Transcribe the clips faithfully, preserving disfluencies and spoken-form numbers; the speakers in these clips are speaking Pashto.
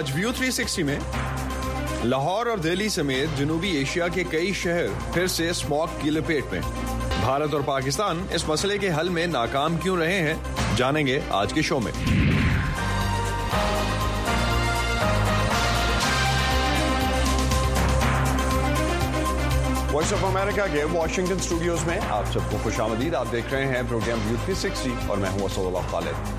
आज view three sixty में लाहौर और दिल्ली समेत जनूबी एशिया के कई शहर फिर से स्मॉग की लपेट में। भारत और पाकिस्तान इस मसले के हल में नाकाम क्यों रहे हैं, जानेंगे आज के शो में। वॉइस ऑफ अमेरिका के वॉशिंगटन स्टूडियोज में आप सबको खुशामदीद। आप देख रहे हैं प्रोग्राम व्यू थ्री सिक्सटी और मैं हूं असदुल्लाह खालिद।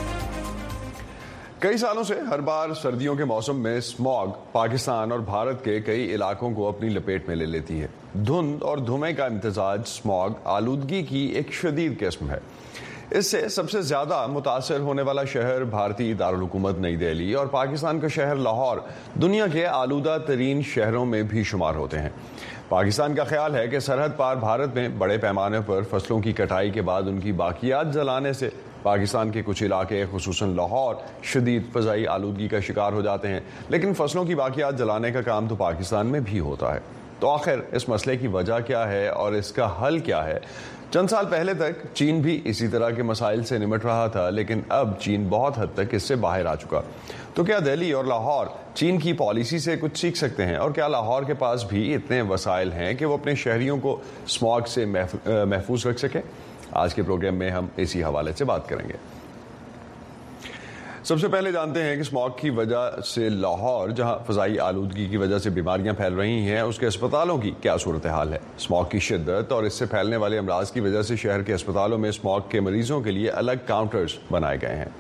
कई सालों से हर बार सर्दियों के मौसम में स्मॉग पाकिस्तान और भारत के कई इलाकों को अपनी लपेट में ले लेती है। धुंध और धुएं का इम्तिजाज स्मॉग आलूदगी की एक शदीद किस्म है। इससे सबसे ज्यादा मुतासर होने वाला शहर भारतीय दारुल हुकूमत नई दिल्ली और पाकिस्तान का शहर लाहौर दुनिया के आलूदा तरीन शहरों में भी शुमार होते हैं। पाकिस्तान का ख्याल है कि सरहद पार भारत में बड़े पैमाने पर फसलों की कटाई के बाद उनकी बाकियात जलाने से पाकिस्तान के कुछ इलाके खुसूसन लाहौर शदीद फ़ज़ाई आलूदगी का शिकार हो जाते हैं। लेकिन फसलों की बाकियात जलाने का काम तो पाकिस्तान में भी होता है। तो आखिर इस मसले की वजह क्या है और इसका हल क्या है? चंद साल पहले तक चीन भी इसी तरह के मसाइल से निमट रहा था, लेकिन अब चीन बहुत हद तक इससे बाहर आ चुका। तो क्या दिल्ली और लाहौर चीन की पॉलिसी से कुछ सीख सकते हैं? और क्या लाहौर के पास भी इतने वसाइल हैं कि वो अपने शहरियों को स्मॉग से महफूज रख सके? आज के प्रोग्राम में हम इसी हवाले से बात करेंगे। सबसे पहले जानते हैं कि स्मॉग की वजह से लाहौर, जहां फ़ज़ाई आलूदगी की वजह से बीमारियां फैल रही हैं, उसके अस्पतालों की क्या सूरत हाल है। स्मॉग की शिद्दत और इससे फैलने वाले अमराज की वजह से शहर के अस्पतालों में स्मॉग के मरीजों के लिए अलग काउंटर्स बनाए गए हैं।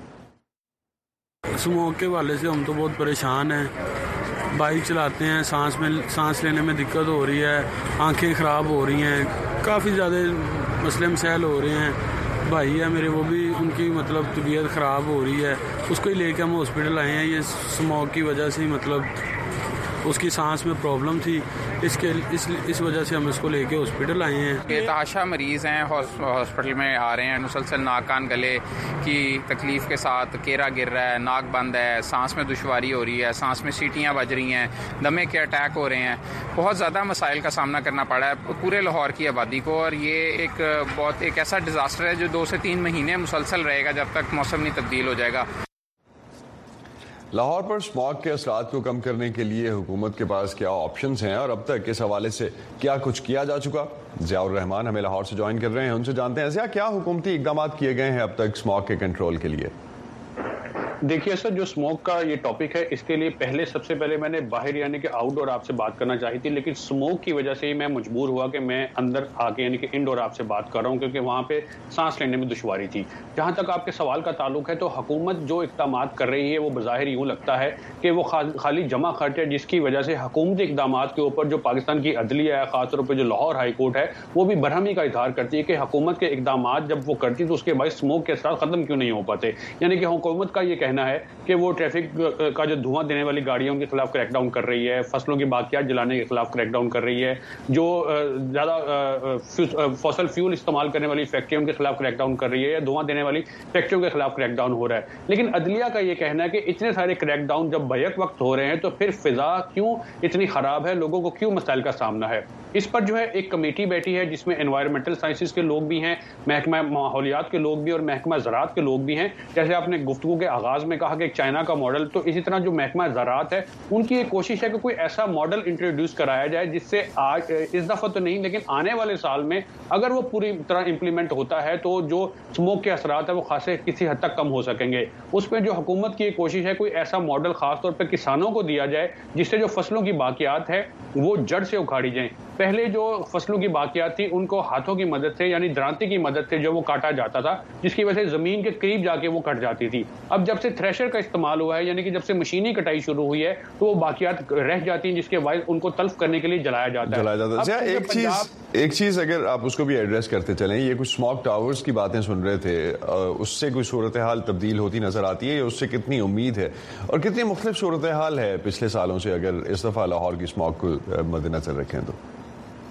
स्मॉग के हवाले से हम तो बहुत परेशान हैं। बाइक चलाते हैं, सांस में सांस लेने में दिक्कत हो रही है, आंखें ख़राब हो रही हैं, काफ़ी ज़्यादा मसले मसाइल हो रहे हैं। भाई है मेरे, वो भी उनकी मतलब तबीयत ख़राब हो रही है, उसको ही लेके हम हॉस्पिटल आए हैं। ये स्मॉग की वजह से मतलब उसकी सांस में प्रॉब्लम थी, इसके इस इस वजह से हम इसको लेके हॉस्पिटल आए हैं। बेतहाशा मरीज़ हैं, हॉस्पिटल में आ रहे हैं, मुसलसल नाक कान गले की तकलीफ़ के साथ, केरा गिर रहा है, नाक बंद है, सांस में दुश्वारी हो रही है, सांस में सीटियाँ बज रही हैं, दमे के अटैक हो रहे हैं। बहुत ज़्यादा मसाइल का सामना करना पड़ा है पूरे लाहौर की आबादी को। और ये एक बहुत एक ऐसा डिज़ास्टर है जो दो से तीन महीने मुसलसल रहेगा जब तक मौसम नहीं तब्दील हो जाएगा। लाहौर पर स्मॉग के असरात को कम करने के लिए हुकूमत के पास क्या ऑप्शंस हैं और अब तक इस हवाले से क्या कुछ किया जा चुका? ज़ियाउर रहमान हमें लाहौर से ज्वाइन कर रहे हैं, उनसे जानते हैं ज़िया, क्या हुकूमती इक़दाम किए गए हैं अब तक स्मॉग के कंट्रोल के लिए? देखिए सर, जो स्मोक का ये टॉपिक है, इसके लिए पहले सबसे पहले मैंने बाहर यानी कि आउटडोर आपसे बात करना चाही थी, लेकिन स्मोक की वजह से ही मैं मजबूर हुआ कि मैं अंदर आके यानी कि इंडोर आपसे बात कर रहा हूँ, क्योंकि वहाँ पे सांस लेने में दुश्वारी थी। जहाँ तक आपके सवाल का ताल्लुक है, तो हुकूमत जो इक़दाम कर रही है वो बज़ाहिर यूँ लगता है कि वो खाली जमा खर्च है, जिसकी वजह से हुकूमती इक़दाम के ऊपर जो पाकिस्तान की अदलिया है, ख़ासतौर पर जो लाहौर हाई कोर्ट है, वो भी बरहमी का इजहार करती है कि हुकूमत के इक़दाम जब वो करती तो उसके बाद स्मोक के असर ख़त्म क्यों नहीं हो पाते। यानी कि हुकूमत का ये कहना है कि वो ट्रैफिक का जो धुआं देने वाली गाड़ियों के खिलाफ क्रैकडाउन कर रही है, फसलों की बाकियात जलाने के खिलाफ क्रैकडाउन कर रही है, जो ज़्यादा फॉसल फ्यूल इस्तेमाल करने वाली फैक्ट्रियों के खिलाफ क्रैकडाउन कर रही है, या धुआं देने वाली फैक्ट्रियों के खिलाफ क्रैकडाउन हो रहा है। लेकिन अदलिया का ये कहना है कि इतने सारे क्रैकडाउन जब बैक वक्त हो रहे हैं तो फिर फिजा क्यों इतनी खराब है, लोगों को क्यों मसाइल का सामना है। इस पर जो है एक कमेटी बैठी है जिसमें एनवायरमेंटल साइंसेज के लोग भी हैं, महकमा माहौलियात के लोग भी और महकमा ज़राअत के लोग भी हैं। जैसे आपने गुफ्तगू के आगाज़ में कहा कि चाइना का मॉडल, तो इसी तरह जो महकमा ज़राअत है उनकी एक कोशिश है कि कोई ऐसा मॉडल इंट्रोड्यूस कराया जाए जिससे आज इस दफ़ा तो नहीं लेकिन आने वाले साल में अगर वो पूरी तरह इंप्लीमेंट होता है तो जो स्मोक के असरात है वो खासे किसी हद तक कम हो सकेंगे। उसमें जो हुकूमत की एक कोशिश है कोई ऐसा मॉडल खासतौर पर किसानों को दिया जाए जिससे जो फसलों की बाकियात है वो जड़ से उखाड़ी जाए। पहले जो फसलों की बाकियात थी उनको हाथों की मदद से यानी दरांती की मदद से जो वो काटा जाता था, जिसकी वजह से जमीन के करीब जाके वो कट जाती थी। अब जब से थ्रेशर का इस्तेमाल हुआ है, यानी कि जब से मशीनी कटाई शुरू हुई है, तो वो बाकियात रह जाती हैं जिसके बाद उनको तल्फ करने के लिए जलाया जाता जलाया है। जाता है। एक चीज एक चीज अगर आप उसको भी एड्रेस करते चलें, ये कुछ स्मॉग टावर्स की बातें सुन रहे थे, उससे कोई सूरत हाल तब्दील होती नजर आती है, उससे कितनी उम्मीद है और कितनी मुख्तलिफ सूरत हाल है पिछले सालों से, अगर इस दफा लाहौर की स्मॉग को मद्देनजर रखें तो?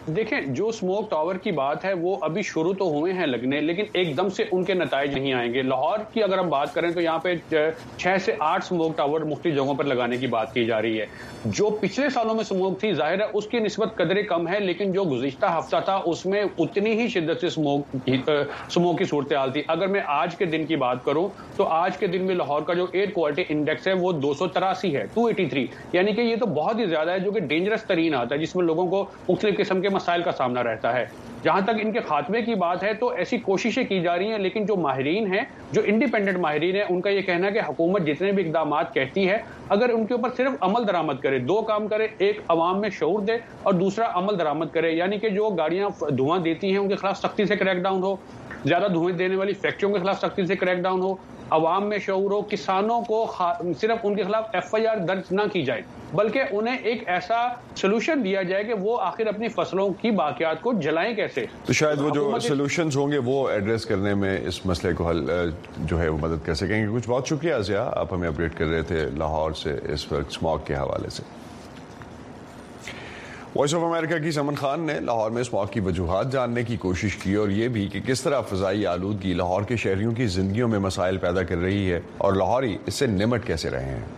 देखें, जो स्मोक टावर की बात है वो अभी शुरू तो हुए हैं लगने, लेकिन एकदम से उनके नताइज नहीं आएंगे। लाहौर की अगर हम बात करें तो यहाँ पे छह से आठ स्मोक टावर मुख्तलिफ जगहों पर लगाने की बात की जा रही है। जो पिछले सालों में स्मोक थी, जाहिर है उसकी निस्बत कदरे कम है, लेकिन जो गुज़िश्ता हफ्ता था उसमें उतनी ही शिद्दत से स्मोक स्मोक की सूरत हाल थी। अगर मैं आज के दिन की बात करूं तो आज के दिन में लाहौर का जो एयर क्वालिटी इंडेक्स है वो दो सौ तिरासी है, दो सौ तिरासी, यानी कि ये तो बहुत ही ज्यादा है, जो कि डेंजरस तरीन आता है, जिसमें लोगों को मुख्तलिफ किस्म के मसाइल का सामना रहता है। जहां तक इनके खात्मे की बात है तो ऐसी कोशिशें की जा रही हैं, लेकिन जो माहिरीन हैं, जो इंडिपेंडेंट माहिरीन हैं, उनका ये कहना है कि हुकूमत जितने भी इकदाम कहती है, अगर उनके ऊपर सिर्फ अमल दरामद करे, दो काम करे, एक अवाम में शऊर दे और दूसरा अमल दरामद करे, यानी कि जो गाड़ियां धुआं देती हैं उनके खिलाफ सख्ती से क्रैकडाउन हो, ज्यादा धुएं देने वाली फैक्ट्रियों के खिलाफ सख्ती से क्रैकडाउन हो, अवाम में शऊर हो, किसानों को सिर्फ उनके खिलाफ एफ आई आर दर्ज ना की जाए, बल्कि उन्हें एक ऐसा सोल्यूशन दिया जाए कि वो आखिर अपनी फसलों की बाकियात को जलाएं कैसे। तो शायद वो जो सोल्यूशंस होंगे वो एड्रेस करने में इस मसले को हल जो है वो मदद कर सकेंगे। कुछ बहुत शुक्रिया ज़िया, आप हमें अपडेट कर रहे थे लाहौर से इस वक्त स्मॉग के हवाले से। वॉइस ऑफ अमेरिका की समन खान ने लाहौर में स्मॉग की वजूहात जानने की कोशिश की और ये भी कि किस तरह फ़ज़ाई आलूदगी लाहौर के शहरियों की ज़िंदगियों में मसाइल पैदा कर रही है और लाहौरी इससे निमट कैसे रहे हैं।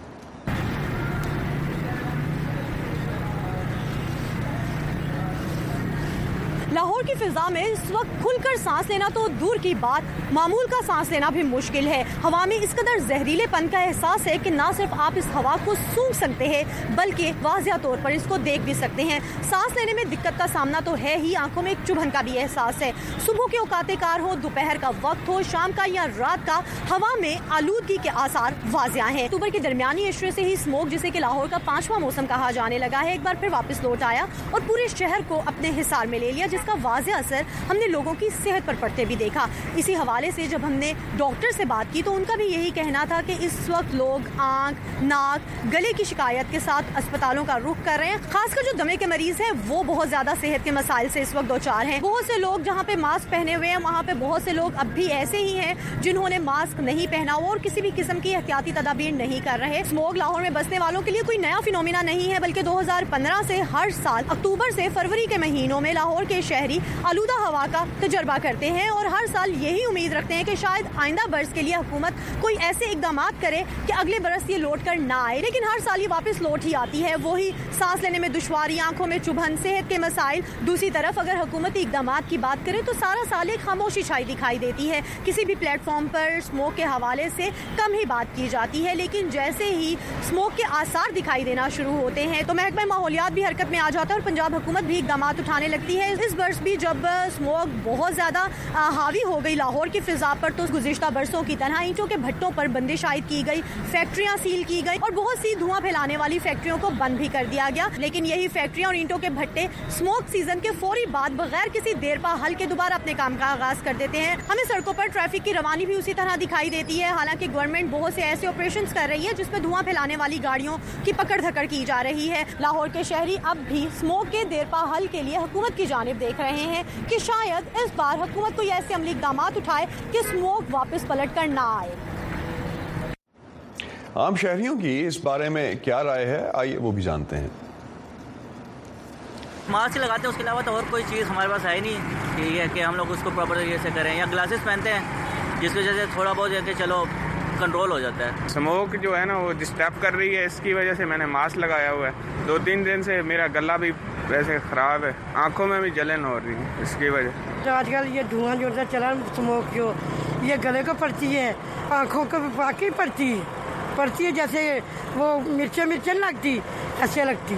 लाहौर की फिजा में इस वक्त खुलकर सांस लेना तो दूर की बात, मामूल का सांस लेना भी मुश्किल है। हवा में इस कदर जहरीलेपन का एहसास है कि ना सिर्फ आप इस हवा को सूंघ सकते हैं बल्कि वाज़िया तौर पर इसको देख भी सकते हैं। सांस लेने में दिक्कत का सामना तो है ही, आंखों में एक चुभन का भी एहसास है। सुबह के औकाते कार हो, दोपहर का वक्त हो, शाम का या रात का, हवा में आलूदगी के आसार वाज़िया हैं। अक्टूबर के दरमियानी इशरे से ही स्मोक, जिसे कि लाहौर का पांचवा मौसम कहा जाने लगा है, एक बार फिर वापस लौट आया और पूरे शहर को अपने हिसार में ले लिया, जिसका वाज़िया असर हमने लोगों की सेहत पर पड़ते भी देखा। इसी हवाले से जब हमने डॉक्टर से बात की तो उनका भी यही कहना था कि इस वक्त लोग आंख, नाक, गले की शिकायत के साथ अस्पतालों का रुख कर रहे हैं। खासकर जो दमे के मरीज हैं वो बहुत ज्यादा सेहत के मसाइल से इस वक्त दो चार हैं। बहुत से लोग जहाँ पे मास्क पहने हुए हैं वहाँ पे बहुत से लोग अब भी ऐसे ही हैं जिन्होंने मास्क नहीं पहना हुआ और किसी भी किस्म की एहतियाती तदाबीर नहीं कर रहे। स्मोक लाहौर में बसने वालों के लिए कोई नया फिनोमिना नहीं है, बल्कि दो हजार पंद्रह से हर साल अक्टूबर से फरवरी के महीनों में लाहौर के शहरी आलूदा हवा का तजर्बा करते हैं और हर साल यही उम्मीद रखते हैं कि शायद आइंदा बरस के लिए हुकूमत कोई ऐसे इकदाम करे कि अगले बरस ये लौट कर ना आए, लेकिन हर साल ये वापस लौट ही आती है। वही सांस लेने में दुश्वारी, आंखों में चुभन, सेहत के मसाइल। दूसरी तरफ अगर हुकूमती इकदाम की बात करें तो सारा साल एक खामोशी छाई दिखाई देती है। किसी भी प्लेटफॉर्म पर स्मोक के हवाले से कम ही बात की जाती है, लेकिन जैसे ही स्मोक के आसार दिखाई देना शुरू होते हैं तो महकमा माहौलियात भी हरकत में आ जाता है और पंजाब हुकूमत भी इकदाम उठाने लगती है। इस बरस भी जब स्मोक बहुत ज्यादा हावी हो गई लाहौर की फिजा पर तो गुज़िश्ता बरसों की तरह ईंटों के भट्टों पर बंदिश आयद की गई, फैक्ट्रियां सील की गई और बहुत सी धुआं फैलाने वाली फैक्ट्रियों को बंद भी कर दिया गया। लेकिन यही फैक्ट्रियां और ईंटों के भट्टे स्मोक सीजन के फौरी बाद बगैर किसी देर पा हल के दोबारा अपने काम का आगाज कर देते हैं। हमें सड़कों पर ट्रैफिक की रवानी भी उसी तरह दिखाई देती है। हालांकि गवर्नमेंट बहुत से ऐसे ऑपरेशन कर रही है जिसमें धुआं फैलाने वाली गाड़ियों की पकड़ धकड़ की जा रही है। लाहौर के शहरी अब भी स्मोक के देर पा हल के लिए हुकूमत की जानिब देख रहे हैं कि शायद इस बार हुकूमत कोई ऐसे अमली इकदाम उठाए कि स्मोक वापस पलट कर ना आए। आम शहरियों की इस बारे में क्या राय है, आइए वो भी जानते हैं। मास्क लगाते हैं, उसके अलावा तो और कोई चीज़ हमारे पास है ही नहीं कि ये कि हम लोग उसको प्रॉपर तरीके से करें, या ग्लासेस पहनते हैं जिसकी वजह से थोड़ा बहुत जैसे चलो कंट्रोल हो जाता है। स्मोक जो है ना वो डिस्टर्ब कर रही है, इसकी वजह से मैंने मास्क लगाया हुआ है। दो तीन दिन से मेरा गला भी वैसे ख़राब है, आंखों में भी जलन हो रही है इसकी वजह। तो आजकल ये धुआं जो चला स्मोक जो ये गले को पड़ती है, आंखों को भी वाकई पड़ती पड़ती है, जैसे वो मिर्चें मिर्चें लगती ऐसे लगती।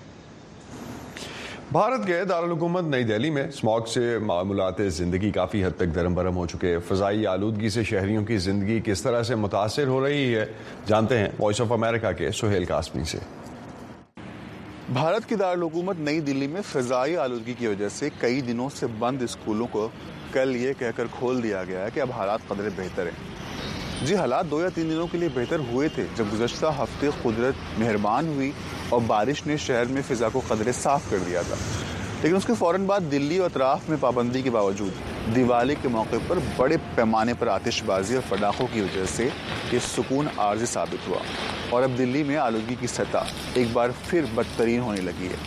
भारत के दारुल हुकूमत नई दिल्ली में स्मॉग से मामूलात ज़िंदगी काफ़ी हद तक दरम बरम हो चुके हैं। फ़ज़ाई आलूदगी से शहरियों की ज़िंदगी किस तरह से मुतासिर हो रही है, जानते हैं वॉइस ऑफ अमेरिका के सुहेल कासमी से। भारत की दारुल हुकूमत नई दिल्ली में फ़ज़ाई आलूदगी की वजह से कई दिनों से बंद स्कूलों को कल ये कहकर खोल दिया गया है कि अब हालात कदरे बेहतर हैं। जी, हालात दो या तीन दिनों के लिए बेहतर हुए थे जब गुज़श्ता हफ्ते कुदरत मेहरबान हुई और बारिश ने शहर में फ़िज़ा को कदरे साफ कर दिया था, लेकिन उसके फ़ौरन बाद दिल्ली और अतराफ़ में पाबंदी के बावजूद दिवाली के मौके पर बड़े पैमाने पर आतिशबाजी और पटाखों की वजह से ये सुकून आर्जी साबित हुआ और अब दिल्ली में आलूदगी की सतह एक बार फिर बदतरीन होने लगी है।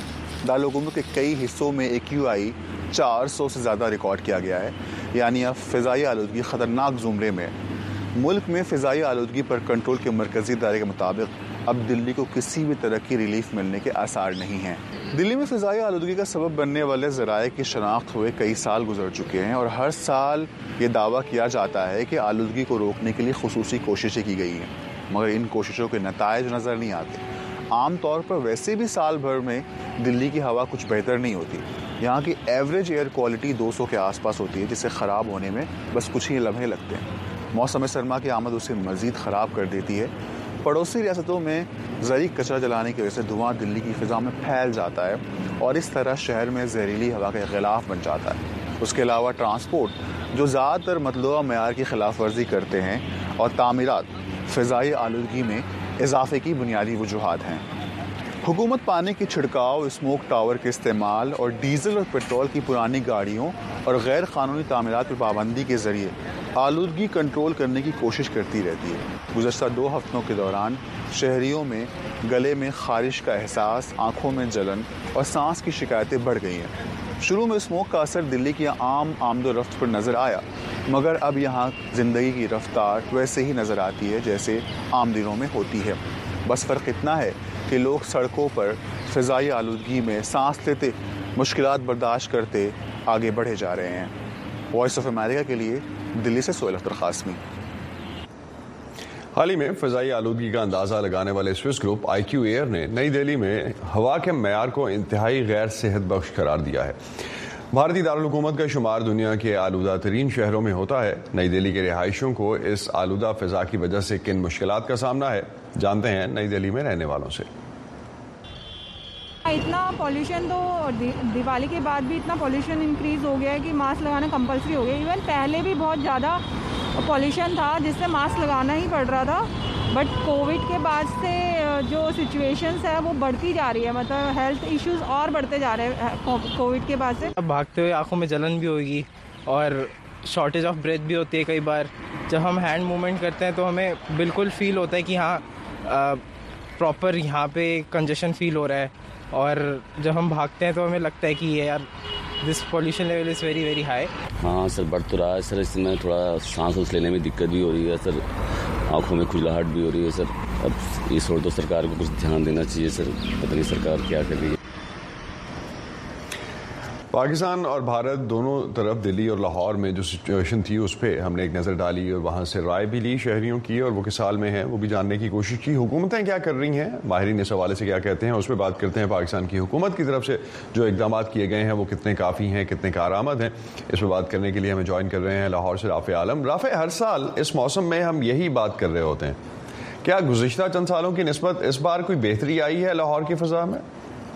दारुल-हुकूमत के कई हिस्सों में ए क्यू आई चार सौ से ज़्यादा रिकॉर्ड किया गया है। यानी अब फ़िज़ाई आलूदगी ख़तरनाक ज़ुमरे में। मुल्क में फ़िज़ाई आलूदगी पर कंट्रोल के मरकज़ी इदारे के मुताबिक अब दिल्ली को किसी भी तरह की रिलीफ मिलने के आसार नहीं हैं। दिल्ली में फ़िज़ाई आलूदगी का सबब बनने वाले ज़राए की शनाख्त हुए कई साल गुजर चुके हैं और हर साल ये दावा किया जाता है कि आलूदगी को रोकने के लिए खुसूसी कोशिशें की गई हैं, मगर इन कोशिशों के नताइज नज़र नहीं आते। आम तौर पर वैसे भी साल भर में दिल्ली की हवा कुछ बेहतर नहीं होती। यहाँ की एवरेज एयर क्वालिटी दो सौ के आसपास होती है, जिसे ख़राब होने में बस कुछ ही लम्हे लगते हैं। मौसम सरमा की आमद उसे मज़ीद ख़राब कर देती है। पड़ोसी रियासतों में ज़री कचरा जलाने की वजह से धुआं दिल्ली की फ़िज़ा में फैल जाता है और इस तरह शहर में जहरीली हवा का गिलाफ बन जाता है। उसके अलावा ट्रांसपोर्ट जो ज़्यादातर मतलूबा मेयार की खिलाफ वर्जी करते हैं और तामीरात फ़िज़ाई आलूदगी में इजाफे की बुनियादी वजूहात हैं। हुकूमत पानी की छिड़काव, स्मोक टावर के इस्तेमाल और डीजल और पेट्रोल की पुरानी गाड़ियों और गैर कानूनी तामीरात पर पाबंदी के ज़रिए आलूदगी कंट्रोल करने की कोशिश करती रहती है। गुज़श्ता दो हफ्तों के दौरान शहरियों में गले में खारिश का एहसास, आँखों में जलन और सांस की शिकायतें बढ़ गई हैं। शुरू में स्मोक का असर दिल्ली की आम आमदोरफ्त पर नज़र आया, मगर अब यहाँ ज़िंदगी की रफ्तार वैसे ही नज़र आती है जैसे आम दिनों में होती है। बस फ़र्क इतना है कि लोग सड़कों पर फ़िज़ाई आलूदगी में सांस लेते, मुश्किलात बर्दाश्त करते आगे बढ़े जा रहे हैं। वॉइस ऑफ अमेरिका के लिए दिल्ली से सोहेल अख्तर कासमी। हाल ही में फ़िज़ाई आलूदगी का अंदाज़ा लगाने वाले Swiss group I Q Air ने नई दिल्ली में हवा के मयार को इंतहाई गैर सेहत बख्श करार दिया है। भारतीय दारुल-हुकूमत का शुमार दुनिया के आलूदा तरीन शहरों में होता है। नई दिल्ली के रिहायशियों को इस आलूदा फ़िज़ा की वजह से किन मुश्किलात का सामना है, जानते हैं नई दिल्ली में रहने वालों से। इतना पॉल्यूशन तो दिवाली के बाद भी इतना पॉल्यूशन इंक्रीज़ हो गया है कि मास्क लगाना कंपलसरी हो गया। इवन पहले भी बहुत ज़्यादा पॉल्यूशन था जिससे मास्क लगाना ही पड़ रहा था, बट कोविड के बाद से जो सिचुएशंस है वो बढ़ती जा रही है, मतलब हेल्थ इश्यूज और बढ़ते जा रहे हैं कोविड के बाद से। अब भागते हुए आंखों में जलन भी होगी और शॉर्टेज ऑफ ब्रेथ भी होती है कई बार। जब हम हैंड मूवमेंट करते हैं तो हमें बिल्कुल फील होता है कि हाँ प्रॉपर यहाँ पे कंजेशन फील हो रहा है, और जब हम भागते हैं तो हमें लगता है कि ये यार this pollution level is very very high. हाँ सर, बढ़ तो रहा है सर, इसमें थोड़ा सांस उस लेने में दिक्कत भी हो रही है सर, आंखों में खुजलाहट भी हो रही है सर। अब इस ओर तो सरकार को कुछ ध्यान देना चाहिए सर, पता नहीं सरकार क्या कर रही है। पाकिस्तान और भारत दोनों तरफ दिल्ली और लाहौर में जो सिचुएशन थी उस पर हमने एक नज़र डाली और वहाँ से राय भी ली शहरियों की, और वो किस हाल में हैं वो भी जानने की कोशिश की। हुकूमतें क्या कर रही हैं, माहिरीन इस हवाले से क्या कहते हैं, उस पर बात करते हैं। पाकिस्तान की हुकूमत की तरफ से जो इकदाम किए गए हैं वो कितने काफ़ी हैं, कितने कारआमद हैं, इस पर बात करने के लिए हमें ज्वाइन कर रहे हैं लाहौर से राफ़े आलम। राफ़े, हर साल इस मौसम में हम यही बात कर रहे होते हैं, क्या गुज़िश्ता चंद सालों की निस्बत इस बार कोई बेहतरी आई है लाहौर की फ़ज़ा में?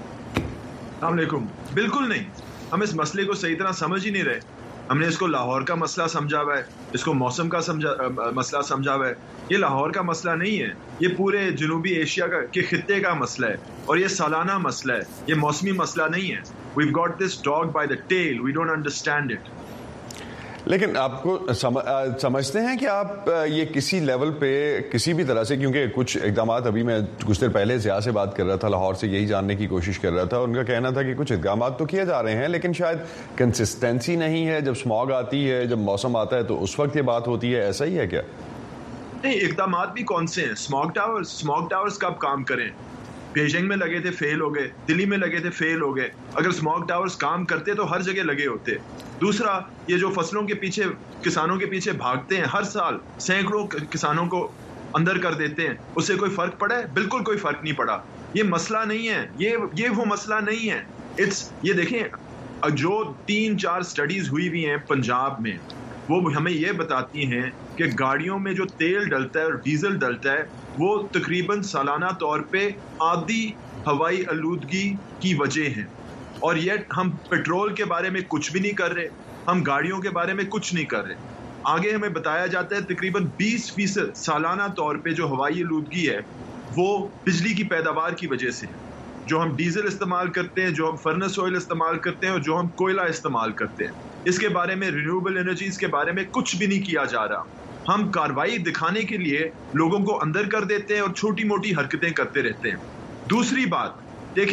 अस्सलाम वालेकुम। बिल्कुल नहीं, हम इस मसले को सही तरह समझ ही नहीं रहे। हमने इसको लाहौर का मसला समझा हुआ है, इसको मौसम का समझा आ, मसला समझा हुआ है। ये लाहौर का मसला नहीं है, ये पूरे जनूबी एशिया का के खित्ते का मसला है और ये सालाना मसला है, ये मौसमी मसला नहीं है। We've got this dog by the tail, we don't understand it. लेकिन आपको सम, समझते हैं कि आप ये किसी लेवल पे किसी भी तरह से, क्योंकि कुछ इकदाम अभी मैं कुछ देर पहले ज़िया से बात कर रहा था, लाहौर से यही जानने की कोशिश कर रहा था, उनका कहना था कि कुछ इकदाम तो किए जा रहे हैं लेकिन शायद कंसिस्टेंसी नहीं है। जब स्मॉग आती है, जब मौसम आता है तो उस वक्त ये बात होती है, ऐसा ही है क्या? नहीं, इकदाम भी कौन से हैं? स्मॉग टावर्स स्मॉग टावर्स कब काम करें? बेजिंग में लगे थे, फेल हो गए, दिल्ली में लगे थे, फेल हो गए। अगर स्मॉग टावर्स काम करते तो हर जगह लगे होते। दूसरा, ये जो फसलों के पीछे, किसानों के पीछे भागते हैं, हर साल सैकड़ों किसानों को अंदर कर देते हैं, उससे कोई फर्क पड़ा है? बिल्कुल कोई फर्क नहीं पड़ा। ये मसला नहीं है, ये ये वो मसला नहीं है। इट्स ये देखें, जो तीन चार स्टडीज हुई हुई हैं पंजाब में, वो हमें ये बताती हैं कि गाड़ियों में जो तेल डलता है और डीजल डलता है वो तकरीबन सालाना तौर पे आधी हवाई आलूदगी की वजह है। और ये हम पेट्रोल के बारे में कुछ भी नहीं कर रहे, हम गाड़ियों के बारे में कुछ नहीं कर रहे। आगे हमें बताया जाता है तकरीबन बीस फीसद सालाना तौर पे जो हवाई आलूदगी है वो बिजली की पैदावार की वजह से, जो हम डीजल इस्तेमाल करते हैं, जो हम फर्नेस ऑयल इस्तेमाल करते हैं और जो हम कोयला इस्तेमाल करते हैं। इसके बारे में, रिन्यूएबल एनर्जीज के बारे में कुछ भी नहीं किया जा रहा। हम कार्रवाई दिखाने के लिए लोगों को अंदर कर देते हैं और छोटी मोटी हरकतें करते रहते हैं। दूसरी बात देखें,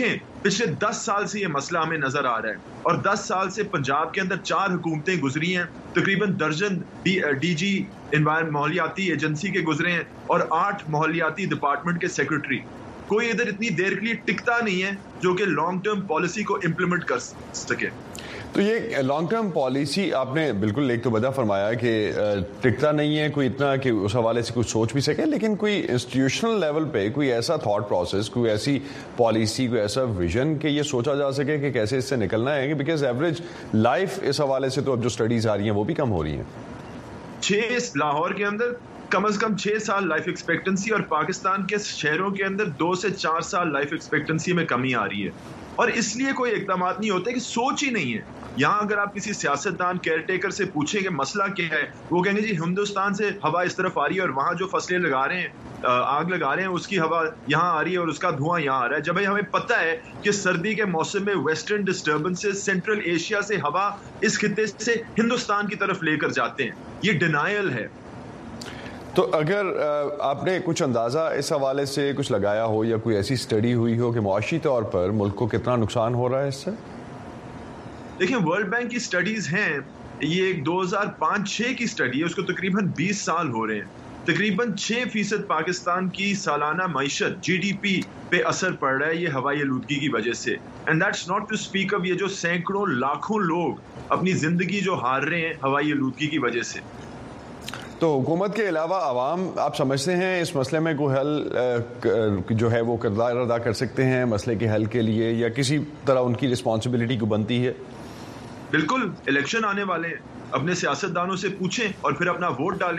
पिछले दस साल से ये मसला हमें नजर आ रहा है और दस साल से पंजाब के अंदर चार हुकूमतें गुजरी हैं, तकरीबन दर्जन डीजी एनवायरमेंट माहौलियाती एजेंसी के गुजरे हैं और आठ माहौलियाती डिपार्टमेंट के सेक्रेटरी। कोई इधर इतनी देर के लिए टिकता नहीं है जो कि लॉन्ग टर्म पॉलिसी को इम्प्लीमेंट कर सके। तो ये लॉन्ग टर्म पॉलिसी आपने बिल्कुल एक तो बदा फरमाया कि टिकता नहीं है कोई इतना कि उस हवाले से कुछ सोच भी सके, लेकिन कोई इंस्टीट्यूशनल लेवल पे कोई ऐसा थॉट प्रोसेस, कोई ऐसी पॉलिसी, कोई ऐसा विजन कि ये सोचा जा सके कि कैसे इससे निकलना है, बिकॉज एवरेज लाइफ इस हवाले से तो अब जो स्टडीज आ रही हैं वो भी कम हो रही हैं। छह लाहौर के अंदर कम अज कम छह साल लाइफ एक्सपेक्टेंसी और पाकिस्तान के शहरों के अंदर दो से चार साल लाइफ एक्सपेक्टेंसी में कमी आ रही है और इसलिए कोई इकदाम नहीं होते कि सोच ही नहीं है। यहाँ अगर आप किसी सियासतदान केयरटेकर से पूछेंगे मसला क्या है, वो कहेंगे जी हिंदुस्तान से हवा इस तरफ आ रही है और वहां जो फसलें लगा रहे हैं, आग लगा रहे हैं, उसकी हवा यहाँ आ रही है और उसका धुआं यहाँ आ रहा है। जब हमें पता है कि सर्दी के मौसम में वेस्टर्न डिस्टर्बेंसेस सेंट्रल एशिया से हवा इस खित्ते से हिंदुस्तान की तरफ लेकर जाते हैं, ये डिनायल है। तो अगर आपने कुछ अंदाजा इस हवाले से कुछ लगाया हो या कोई ऐसी स्टडी हुई हो कि मुआशी तौर पर मुल्क को कितना नुकसान हो रहा है इससे? देखिए, वर्ल्ड बैंक की स्टडीज हैं, ये एक दो हज़ार पाँच छह की स्टडी है, उसको तकरीबन बीस साल हो रहे हैं। तकरीबन छह फीसद पाकिस्तान की सालाना मईशत जीडीपी पे असर पड़ रहा है ये हवाई आलूदगी की वजह से। And that's not to speak of ये जो सैकड़ों लाखों लोग अपनी जिंदगी जो हार रहे हैं हवाई आलूदगी की वजह से। तो हुकूमत के अलावा आवाम आप समझते हैं इस मसले में कोई हल जो है वो किरदार अदा कर सकते हैं मसले के हल के लिए, या किसी तरह उनकी रिस्पॉन्सिबिलिटी को बनती है? बिल्कुल, इलेक्शन आने वाले हैं, अपने सियासतदानों से पूछें और फिर अपना वोट डालें।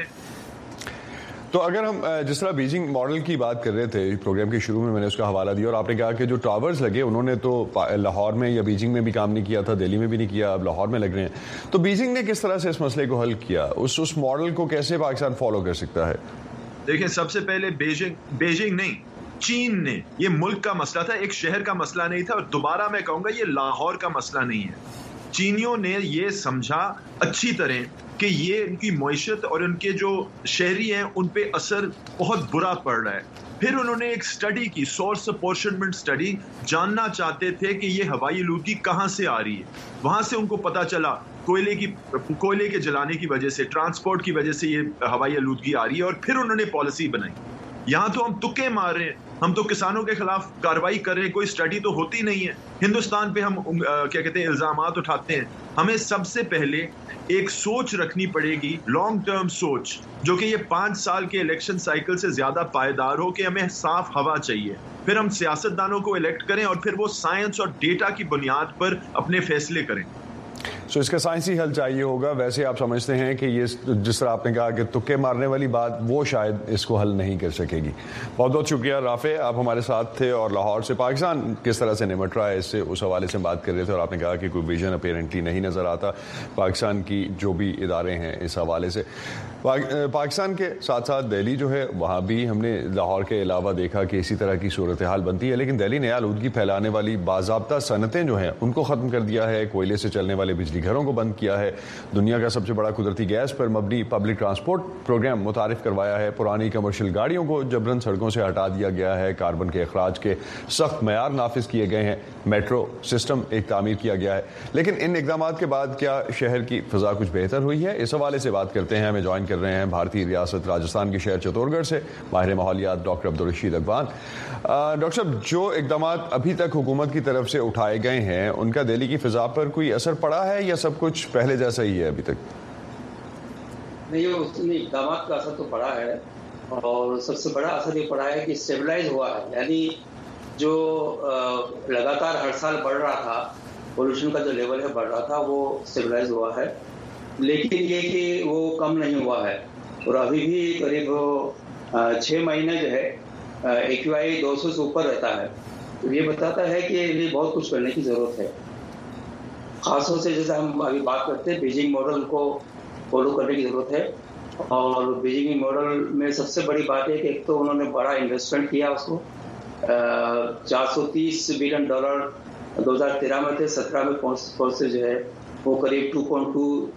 तो अगर हम जिस तरह बीजिंग मॉडल की बात कर रहे थे प्रोग्राम के शुरू में, मैंने उसका हवाला दिया और आपने कहा कि जो टावर्स लगे उन्होंने तो लाहौर में या बीजिंग में भी काम नहीं किया था, दिल्ली में भी नहीं किया, अब लाहौर में लग रहे हैं। तो बीजिंग ने किस तरह से इस मसले को हल किया, उस उस मॉडल को कैसे पाकिस्तान फॉलो कर सकता है? देखिए, सबसे पहले बीजिंग बीजिंग नहीं, चीन ने, ये मुल्क का मसला था, एक शहर का मसला नहीं था। और दोबारा मैं कहूंगा ये लाहौर का मसला नहीं है। चीनियों ने ये समझा अच्छी तरह कि ये इनकी मईशत और उनके जो शहरी हैं उन पे असर बहुत बुरा पड़ रहा है। फिर उन्होंने एक स्टडी की, सोर्स अपॉर्चनमेंट स्टडी, जानना चाहते थे कि ये हवाई आलूदगी कहाँ से आ रही है। वहां से उनको पता चला कोयले की कोयले के जलाने की वजह से, ट्रांसपोर्ट की वजह से ये हवाई आलूदगी आ रही है। और फिर उन्होंने पॉलिसी बनाई। यहाँ तो हम तुक्के मार रहे हैं, हम तो किसानों के खिलाफ कार्रवाई कर रहे हैं, कोई स्टडी तो होती नहीं है। हिंदुस्तान पे हम आ, क्या कहते हैं इल्जामात उठाते हैं। हमें सबसे पहले एक सोच रखनी पड़ेगी, लॉन्ग टर्म सोच, जो कि ये पांच साल के इलेक्शन साइकिल से ज्यादा पायदार हो, कि हमें साफ हवा चाहिए। फिर हम सियासतदानों को इलेक्ट करें और फिर वो साइंस और डेटा की बुनियाद पर अपने फैसले करें। सो इसका साइंसी हल चाहिए होगा। वैसे आप समझते हैं कि ये जिस तरह आपने कहा कि तुक्के मारने वाली बात, वो शायद इसको हल नहीं कर सकेगी। बहुत बहुत शुक्रिया राफे, आप हमारे साथ थे और लाहौर से पाकिस्तान किस तरह से निमट रहा है इससे, उस हवाले से बात कर रहे थे। और आपने कहा कि कोई विजन अपेरेंटली नहीं नज़र आता पाकिस्तान की जो भी इदारे हैं इस हवाले से। पाकिस्तान के साथ साथ दिल्ली जो है वहाँ भी हमने लाहौर के अलावा देखा कि इसी तरह की सूरत हाल बनती है। लेकिन दिल्ली ने आलूदगी फैलाने वाली बाज़ाब्ता सनतें जो हैं उनको ख़त्म कर दिया है, कोयले से चलने वाले बिजली घरों को बंद किया है, दुनिया का सबसे बड़ा कुदरती गैस पर मबनी पब्लिक ट्रांसपोर्ट प्रोग्राम मुतारिफ करवाया है, पुरानी कमर्शियल गाड़ियों को जबरन सड़कों से हटा दिया गया है, कार्बन के अखराज के सख्त मयार नाफिज किए गए हैं, मेट्रो सिस्टम एक तामीर किया गया है। लेकिन इन इकदाम के बाद क्या शहर की फिजा कुछ बेहतर हुई है? इस हवाले से बात करते हैं। हमें ज्वाइन कर रहे हैं भारतीय रियासत राजस्थान के शहर चित्तौड़गढ़ से माहिर माहौलियात डॉक्टर अब्दुल रशीद अकबान। डॉक्टर साहब, जो इकदाम अभी तक हुकूमत की तरफ से उठाए गए हैं उनका दिल्ली की फिजा पर कोई असर पड़ा है या सब कुछ पहले जैसा ही है अभी तक? नहीं, उसने इकदाम का असर तो पड़ा है और सबसे बड़ा असर ये पड़ा है कि स्टेबलाइज हुआ है। यानी जो लगातार हर साल बढ़ रहा था, पोल्यूशन का जो लेवल है बढ़ रहा था, वो स्टेबलाइज हुआ है। लेकिन ये कि वो कम नहीं हुआ है और अभी भी करीब छः महीने जो है ए क्यू आई दो सौ से ऊपर रहता है। तो ये बताता है कि ये बहुत कुछ करने की ज़रूरत है। खासतौर से जैसे हम अभी बात करते हैं, बीजिंग मॉडल को फॉलो करने की ज़रूरत है। और बीजिंग मॉडल में सबसे बड़ी बात है कि एक तो उन्होंने बड़ा इन्वेस्टमेंट किया, उसको चार सौ तीस बिलियन डॉलर दो हज़ार तेरह में थे, सत्रह में पहुंचे जो है वो करीब two point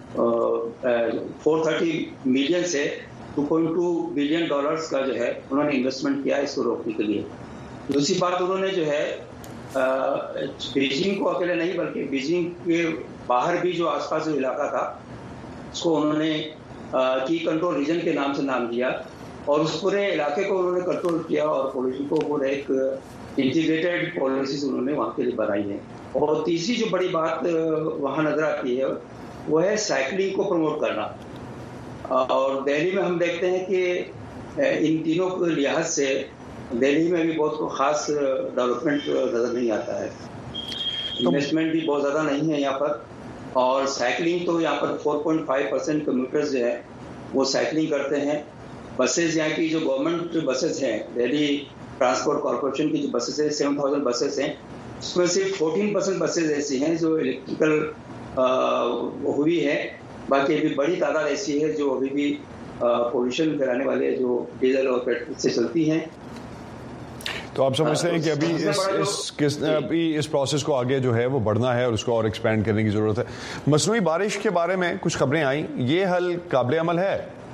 two four thirty million से two point two billion dollars का जो है उन्होंने इन्वेस्टमेंट किया इसको रोकने के लिए। दूसरी बात, उन्होंने जो है बीजिंग को अकेले नहीं बल्कि बीजिंग के बाहर भी जो आसपास जो इलाका था उसको उन्होंने की कंट्रोल रीजन के नाम से नाम दिया और उस पूरे इलाके को उन्होंने कंट्रोल किया और पॉलिसी को पूरे एक इंटीग्रेटेड पॉलिसीज उन्होंने वहाँ के लिए बनाई है। और तीसरी जो बड़ी बात वहाँ नजर आती है वो है साइकिलिंग को प्रमोट करना। और दिल्ली में हम देखते हैं कि इन तीनों के लिहाज से दिल्ली में भी बहुत खास डेवलपमेंट नजर नहीं आता है। इन्वेस्टमेंट भी बहुत ज़्यादा नहीं है यहाँ पर और साइकिलिंग तो यहाँ पर चार पॉइंट पाँच परसेंट कम्यूटर्स जो है वो साइकिलिंग करते हैं। बसेस यहाँ की जो गवर्नमेंट बसेस हैं दिल्ली ट्रांसपोर्ट कॉर्पोरेशन की जो बसेस है सेवन थाउजेंड बसेस हैं उसमें सिर्फ फोर्टीन परसेंट बसेज ऐसी हैं जो इलेक्ट्रिकल हुई है। बाकी अभी बड़ी तादाद ऐसी है जो अभी भी पोल्यूशन फैलाने वाले जो डीजल और पेट्रोल से चलती हैं। तो आप समझते हैं कि अभी इस इस किस अभी इस प्रोसेस को आगे जो है वो बढ़ना है और उसको और एक्सपेंड करने की जरूरत है। मसनूई बारिश के बारे में कुछ खबरें आई, ये हल काबिल अमल है?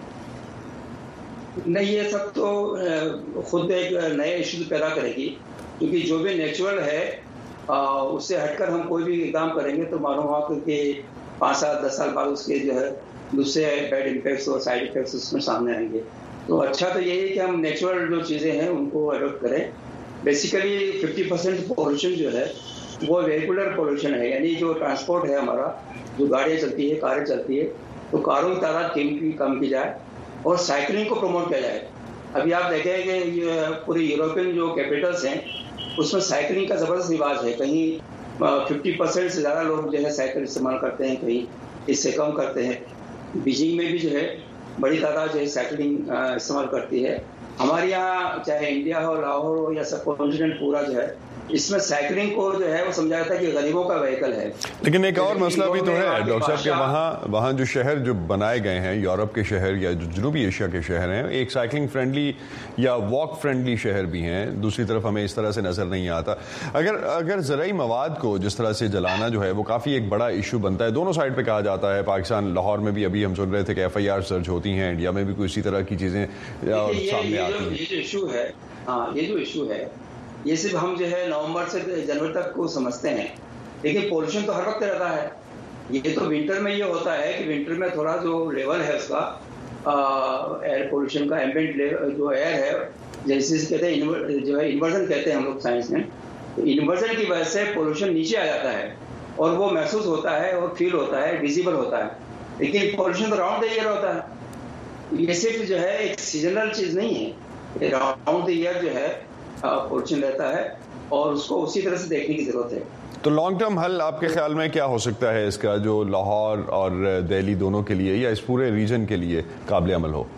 नहीं, ये सब तो खुद एक नए इशू पैदा करेगी क्योंकि जो भी नेचुरल है उससे हटकर हम कोई भी काम करेंगे तो मालूम हुआ कि पाँच सात दस साल बाद उसके जो है दूसरे बैड इम्पैक्ट्स और साइड इफेक्ट्स उसमें सामने आएंगे। तो अच्छा तो यही है कि हम नेचुरल जो चीज़ें हैं उनको अडोप्ट करें। बेसिकली पचास परसेंट पॉल्यूशन जो है वो वेहिकुलर पॉल्यूशन है, यानी जो ट्रांसपोर्ट है हमारा, जो गाड़ियाँ चलती है, कारें चलती है, तो कारों की तादाद कम की जाए और साइकिलिंग को प्रमोट किया जाए। अभी आप देखें कि पूरे यूरोपियन जो कैपिटल्स हैं उसमें साइकिलिंग का ज़बरदस्त रिवाज है। कहीं पचास परसेंट से ज़्यादा लोग जो है साइकिल इस्तेमाल करते हैं, कहीं इससे कम करते हैं। बीजिंग में भी जो है बड़ी तादाद जो है साइकिलिंग इस्तेमाल करती है। हमारे यहाँ चाहे इंडिया हो, लाहौर हो या सब कॉन्टिनेंट पूरा जो है इसमें साइकिलिंग को जो है वो समझा जाता है कि गरीबों का व्हीकल है। लेकिन एक और मसला भी तो है डॉक्टर साहब कि वहाँ वहाँ जो शहर जो बनाए गए हैं, यूरोप के शहर या जो जनूबी एशिया के शहर हैं, एक साइकिलिंग फ्रेंडली या वॉक फ्रेंडली शहर भी हैं। दूसरी तरफ हमें इस तरह से नज़र नहीं आता। अगर अगर ज़राई मवाद को जिस तरह से जलाना जो है वो काफ़ी एक बड़ा इशू बनता है। दोनों साइड पर कहा जाता है, पाकिस्तान लाहौर में भी अभी हम सुन रहे थे कि एफ आई आर दर्ज होती हैं, इंडिया में भी कोई इसी तरह की चीज़ें सामने आती हैं। ये जो इशू है, हाँ ये जो इशू है ये सिर्फ हम जो है नवंबर से जनवरी तक को समझते हैं, लेकिन पोल्यूशन तो हर वक्त रहता है। ये तो विंटर में ये होता है कि विंटर में थोड़ा जो लेवल है उसका एयर पोल्यूशन का, एम्बिएंट जो एयर है, जैसे कहते हैं जो है इन्वर्जन कहते हैं हम लोग साइंस में, तो इन्वर्जन की वजह से पोल्यूशन नीचे आ जाता है और वो महसूस होता है और फील होता है, विजिबल होता है। लेकिन पोल्यूशन तो राउंड द ईयर होता है। ये सिर्फ जो है एक सीजनल चीज नहीं है, राउंड द ईयर जो है पोल्यूशन रहता है और उसको उसी तरह से देखने की जरूरत है। तो लॉन्ग टर्म हल आपके ख्याल में क्या हो सकता है इसका, जो लाहौर और दिल्ली दोनों के लिए या इस पूरे रीजन के लिए काबिल अमल हो?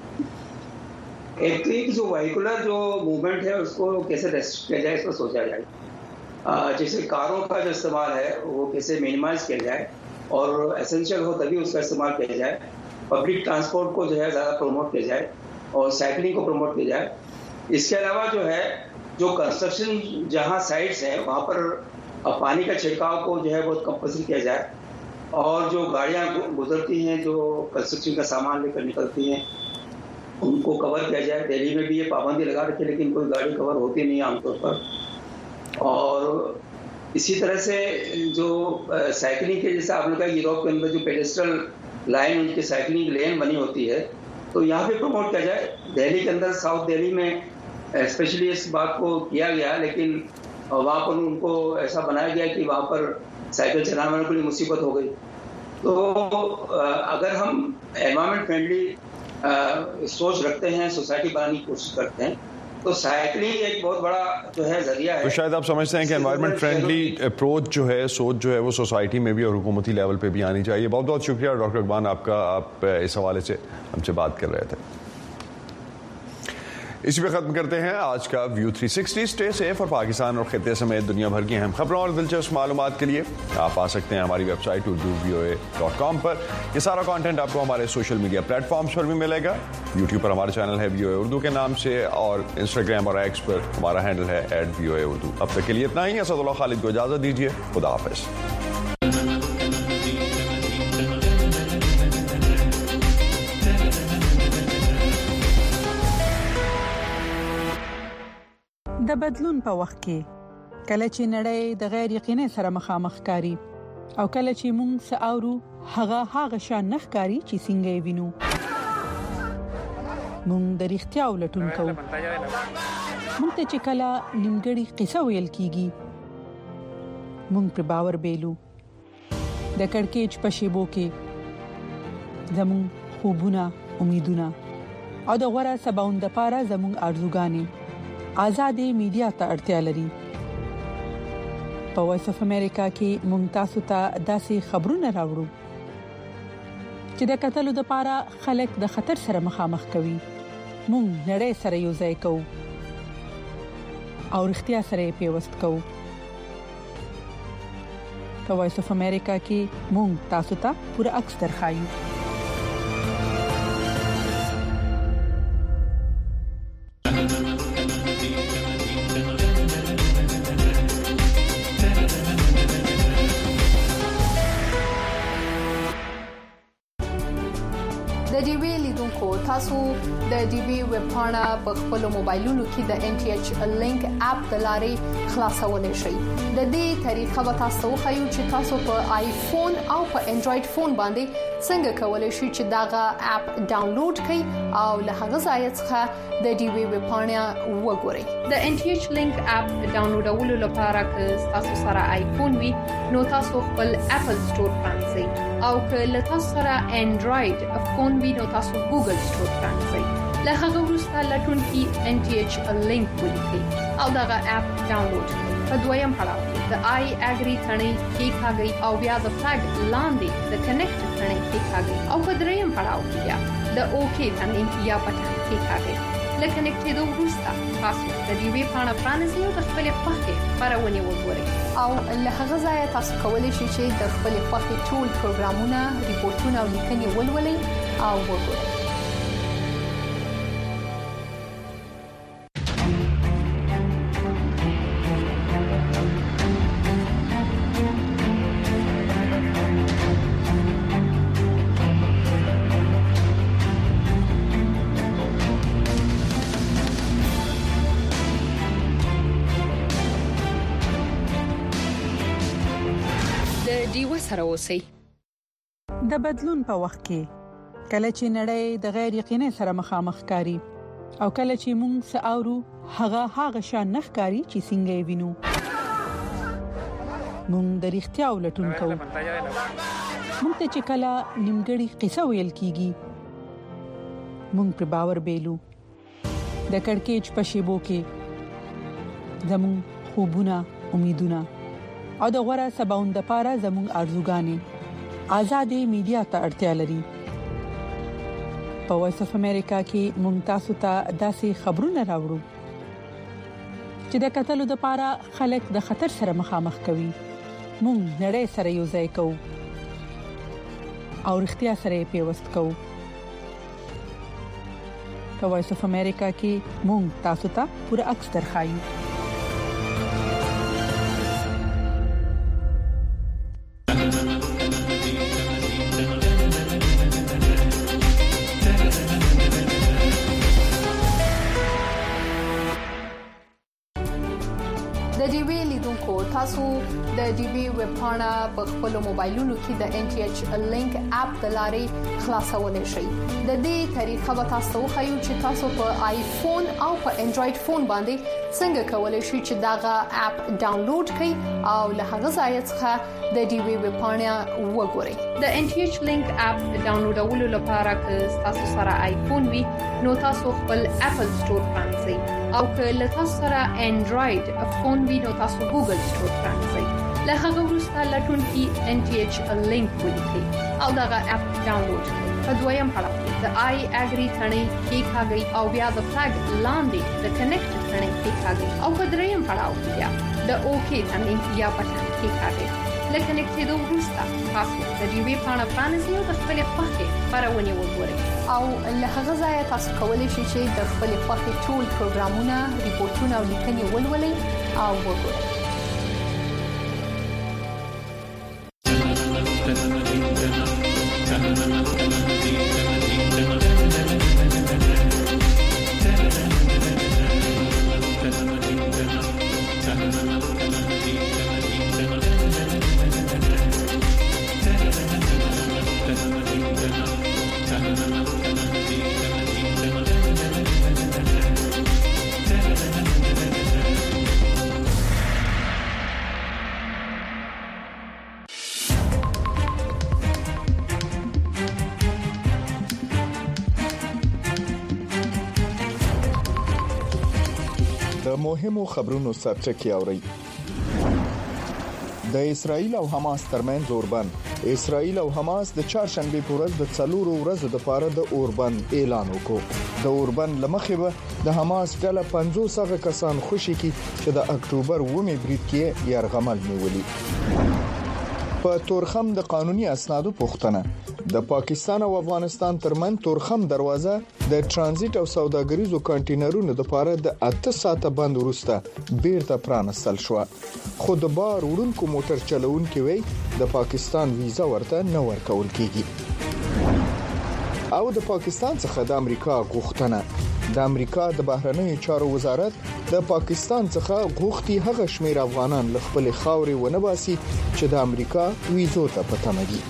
एक तो एक जो व्हीकुलर जो मूवमेंट है उसको कैसे रेस्ट्रिक्ट किया जाए, इसको सोचा जाए। जैसे कारों का जो इस्तेमाल है वो कैसे मिनिमाइज किया जाए और एसेंशियल हो तभी उसका इस्तेमाल किया जाए। पब्लिक ट्रांसपोर्ट को जो है ज़्यादा प्रमोट किया जाए और साइकिलिंग को प्रमोट किया जाए। इसके अलावा जो है जो कंस्ट्रक्शन जहाँ साइट्स हैं वहाँ पर पानी का छिड़काव को जो है बहुत कंपल्सरी किया जाए और जो गाड़ियाँ गुजरती हैं जो कंस्ट्रक्शन का सामान लेकर निकलती हैं उनको कवर किया जाए। दिल्ली में भी ये पाबंदी लगा रखी है लेकिन कोई गाड़ी कवर होती नहीं आमतौर पर। और इसी तरह से जो साइकिलिंग के जैसे आपने कहा यूरोप के अंदर जो पेडेस्ट्रल लाइन उनकी साइकिलिंग लेन बनी होती है तो यहाँ पे प्रमोट किया जाए। दिल्ली के अंदर साउथ दिल्ली में स्पेशली इस बात को किया गया, लेकिन वहाँ पर उनको ऐसा बनाया गया कि वहाँ पर साइकिल चलाने वालों के लिए मुसीबत हो गई। तो अगर हम एनवायरमेंट फ्रेंडली सोच रखते हैं, सोसाइटी बनाने की कोशिश करते हैं, तो साइकिलिंग एक बहुत बड़ा जो है जरिया है। तो शायद आप समझते हैं कि एनवायरमेंट फ्रेंडली अप्रोच जो है, सोच जो है वो सोसाइटी में भी और हुकूमती लेवल पे भी आनी चाहिए। बहुत बहुत शुक्रिया डॉक्टर इकबाल आपका, आप इस हवाले से हमसे बात कर रहे थे। इसी पे खत्म करते हैं आज का view three sixty. Stay safe और पाकिस्तान और खित्ते समेत दुनिया भर की अहम खबरों और दिलचस्प मालूमात के लिए आप आ सकते हैं हमारी website Urdu V O A dot com पर। यह सारा कंटेंट आपको हमारे सोशल मीडिया प्लेटफॉर्म्स पर भी मिलेगा। यूट्यूब पर हमारा चैनल है वी ओ ए उर्दू के नाम से और इंस्टाग्राम और एक्स पर हमारा हैंडल है at V O A Urdu. अब तक के लिए इतना ही। असदुल्लाह खालिद को इजाजत दीजिए। खुदा हाफिज। د بدلون په وخت کې کله چې نړۍ د غیر یقیني سره مخامخ کاری او کله چې موږ ساورو هغه هغه شان نخکاری چې څنګه یې وینو موږ د اړتیا ولټون کوو موږ ته چې کله نیمګړی قصه ویل کیږي موږ پر باور بیلو د کڑکېچ په شیبو کې زموږ خوبونه امیدونه او د غوړه سباوند لپاره زموږ ارزوګانې آزادې میډیا ته اړتیا لري په وایس اف امریکا کې موږ تاسو ته داسې خبرونه راوړو چې د قتلو لپاره خلک د خطر سره مخامخ کوي موږ نړۍ سره یو ځای کوو او اړتیا سره پیوست کوو په وایس اف امریکا کې موږ تاسو ته پوره عکس درخایو تاسو د ډي بي ویب پاڼه په خپل موبایلونو کې د ان ټي ایچ لینک اپ د لارې خلاصولای شئ د دې طریقه به تاسو خو چې تاسو په آیفون او په انډراید فون باندې څنګه کولای شئ چې داغه اپ ډاونلوډ کړئ او له هغه ځای څخه د ډي بي ویب پاڼه وګورئ د ان ټي ایچ لینک اپ ډاونلوډولو لپاره که تاسو سره آیفون وي نو تاسو خپل اپل سٹور پرانځئ او که له تاسو سره انډراید فون وي نو تاسو ګوګل سٹور پرانځئ له هغه وروسته لټون کې ان ټي ایچ لینک ولیکئ او داغه اپ ډاونلوډ کړئ په دویم پړاو د آی اګری ثنې کې ښاګي او بیا د فلګ لاندې د کنیکټ ثنې کې ښاګي او په دریم پړاو کې بیا د اوکې ثنې یا پټن کې ښاګي لکه نکټېدو وروسته تاسو د دې وی پاڼه پرانیزئ او د خپل خوښې خبرونه وګورئ او له هغه ځای تاسو کولی شئ چې د خپل خوښې ټول پروګرامونه ریپورتونه او لیکنې ولولئ او وګورئ سره اوسئ د بدلون په وخت کې کله چې نړۍ د غیر یقیني سره مخامخ کاری او کله چې موږ ساورو هغه هغه شان نخکاری چې څنګه یې وینو موږ د اړتیا ولټون کوو موږ ته چې کله نیمګړی قصه ویل کیږي موږ پر باور بیلو د کڑکېچ په شیبو کې زموږ خوبونه امیدونه او د غوړه سباوند لپاره زموږ ارزوګانې آزادې میډیا ته اړتیا لري په وایس اف امریکا کې موږ تاسو ته داسې خبرونه راوړو چې د قتلو لپاره خلک د خطر سره مخامخ کوي موږ نړۍ سره یو ځای کوو او اړتیا سره پیوست کوو په وایس اف امریکا کې موږ تاسو ته پوره عکس درخایو تاسو د ډي بي ویب پاڼه په خپل موبایلونو کې د ان ټي ایچ لینک اپ د لارې خلاصولای شئ د دې طریقه به تاسو خو چې تاسو په آیفون او په انډراید فون باندې څنګه کولای شئ چې داغه اپ ډاونلوډ کړئ او له هغه ځای څخه د ډي بي ویب پاڼه وګورئ د ان ټي ایچ لینک اپ ډاونلوډولو لپاره که تاسو سره آیفون وي نو تاسو خپل اپل سٹور پرانځئ او که له تاسو سره انډراید فون وي نو تاسو ګوګل سٹور پرانځئ له هغه وروسته لټون کې ان ټي ایچ لینک ولیکئ او داغه اپ ډاونلوډ کړئ په دویم پړاو د آی اګری ثنې کې ښاګي او بیا د فلګ لاندې د کنیکټ ثنې کې ښاګي او په دریم پړاو کې بیا د اوکې ثنې یا پټن کې ښاګي لکه نکټېدو وروسته تاسو د دې وی پاڼه پرانیزئ او د خپل خوښې خبرونه وګورئ او له هغه ځای تاسو کولی شئ چې د خپل خوښې ټول پروګرامونه ریپورتونه او لیکنې ولولئ او وګورئ Thank you. مهمو خبرونو سرچکي اوري. د اسرایل او حماس ترمنځ اوربند. اسرایل او حماس د چهارشنبه په ورځ د څلورو ورځو لپاره د اوربند اعلان وکړ. د اوربند لمخې به د حماس ډله پنځوس هغه کسان خوشي کی چې د اکتوبر اوومې برید کې یرغمل نیولي. په تورخم د قانوني اسنادو پوښتنه. د پاکستان او افغانستان ترمن تورخم دروازه د ترانزیت او سوداګریزو کانټینرونو لپاره د اته ساعته بند وروسته بیرته پرانستل شو. خو د بار وړونکو موټر چلوونکو وی د پاکستان ویزا ورته نه ورکول کیږي. او د پاکستان څخه د امریکا غوښتنه. د امریکا د بهرنیو چارو وزارت د پاکستان څخه غوښتي هغه شمیر افغانان له خپل خاورې ونه باسي چې د امریکا ویزو ته پټه دي.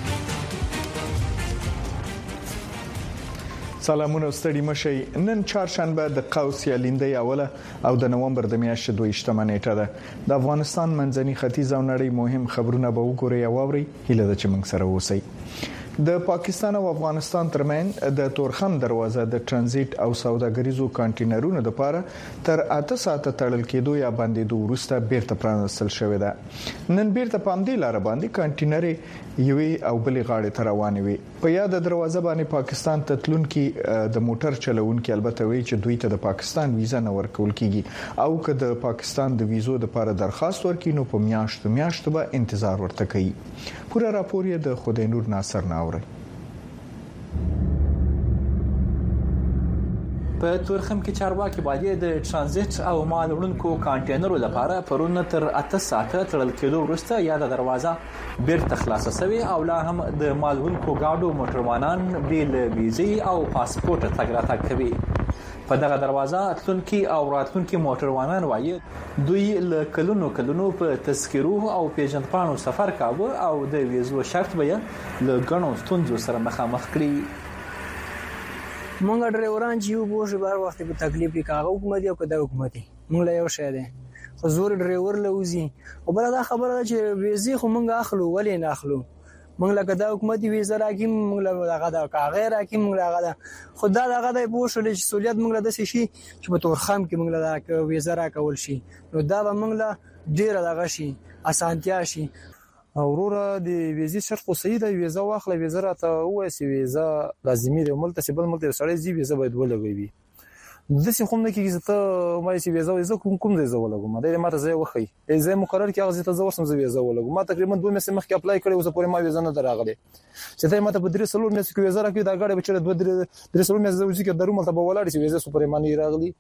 سلامونه ستړي مشي. نن چهارشنبه د قوس یا لیندۍ اوله او د نومبر د میاشتې دویشتمه نیټه ده. د افغانستان منځني ختیځ او نړۍ مهم خبرونه به وګورئ او اورئ. هیله ده چې موږ سره اوسئ. د پاکستان او افغانستان ترمنځ د تورخم دروازه د ترانزیت او سوداګریزو کانټینرونو لپاره تر اته ساعته تړل کېدو یا بندیدو وروسته بیرته پرانستل شوې ده. نن بیرته په همدې لار باندې کانټینرې یوې او بلې غاړې ته روانې وي. په یاد دروازه باندې پاکستان ته تلونکي د موټر چلوونکي البته وی چې دوی ته د پاکستان ویزا نه ورکول کیږي او که د پاکستان د ویزو لپاره درخواست ورکړي نو په میاشتو میاشتو به انتظار ورته کوي. پوره راپور یې د خدای نور ناصر نه اوري. په تورخم کې چارواکي باندې د ترانزیت او مال وړونکو کانټینرو لپاره پرون تر اته ساعته تړل کېدو وروسته یا د دروازه بیرته خلاصه شوې او لا هم د مال وړونکو گاډو موټروانان بیل ویزې او پاسپورت تګ راتګ کوي. په دغه دروازه تلونکي او راتلونکي موټروانان وایي دوی له کلونو کلونو په تذکرو او پیژندپاڼو سفر کاوه او د ویزو شرط به له ګڼو ستونزو سره مخامخ کړي. مونږ ډرایوران چې یو بوج بار وخت په تکلیف کې کاغه حکومت یو کده حکومت مونږ له یو شه ده خو زور ډرایور لوزي او بل دا خبره چې ویزه خو مونږ اخلو ولې نه اخلو مونږ له کده حکومت ویزه راکې مونږ له هغه دا کاغه راکې مونږ له هغه دا خدای هغه د بوج له سہولیت مونږ له د شي چې په تورخم کې مونږ له ویزه راکول شي نو دا به مونږ له ډیر دغه شي اسانتیا شي. اورورا د ویزې شرط خو صحیح دی. ویزه واخله ویزه راته وایي ویزه لازمي دی ملته چې بل ملته سړی زی ویزه باید ولګوي. د څه کوم نه کیږي ته مې چې ویزه ویزه کوم کوم دی زه ولګوم دا ماته زه وخی زه مقرر کې هغه ته زه ورسم زه ویزه ولګوم. ما تقریبا دوه میاشتې مخکې اپلای کړی اوس پورې ما ویزه نه دراغله چې ته ماته په درې سلور میاشتې کې ویزه راکې دا غاډه بچره دوه درې سلور میاشتې زه چې درو ملته به ولاړ شي ویزه سپورې مانی راغلی.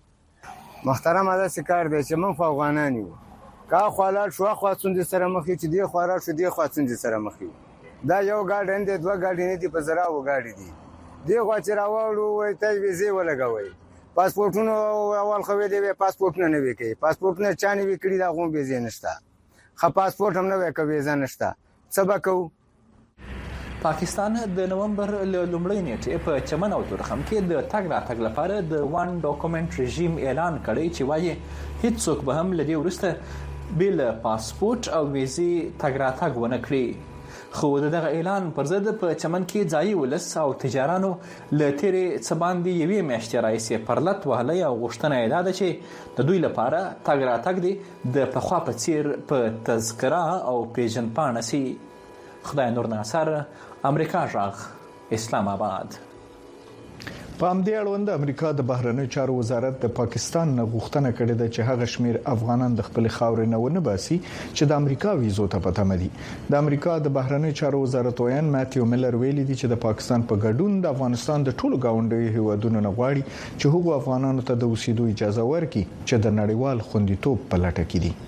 محترم ادا سکار دی چې من افغانان یو کا خالات شو خاصون دي سره مخې چې دی خورا شو دی خاصون دي سره مخې دا یو گاډن دی دوه گاډي نه دي په زرا و گاډي دي دی خو چې راوړو وای ته ویزه ولګوي پاسپورتونو اول خو دی پاسپورت نه وی کوي پاسپورت نه چانه وی کړی دا غو ویزه نشته خو پاسپورت هم نه وی کوي ویزه نشته سبا کو. پاکستان د نومبر لومړۍ نیټې په چمن او تورخم کې د تګ راتګ لپاره د وان ډاکومنت رژیم اعلان کړی چې وایي هیڅوک به هم لدی ورسته بیل پاسپورت او ویزې تګ راتګ ونه کړي. خو دغه اعلان پر ضد په چمن کې ځایي ولس او تجارانو له تیرې څه باندې یوې میاشتې راهیسې پرلط وهلی او غوښتنه یې دا ده چې د دوی لپاره تګ راتګ دی د پخوا په څیر په تذکره او پیژندپاڼه سي. خدای نور ناصر، امریکا غږ، اسلام آباد. په همدې اړوند امریکا د بهرنیو چارو وزارت د پاکستان نه غوښتنه کړې ده چې هغه شمیر افغانان د خپل خاورې نه ونه باسي چې د امریکا ویزو ته پته مدي. د امریکا د بهرنیو چارو وزارت ویان ماتیو میلر ویلي دي چې د پاکستان په ګډون د افغانستان د ټولو گاونډیو هیوادونو نه غواړي چې هغو افغانانو ته د اوسېدو اجازه ورکړي چې د نړیوال خوندیتوب په لټه کې دي.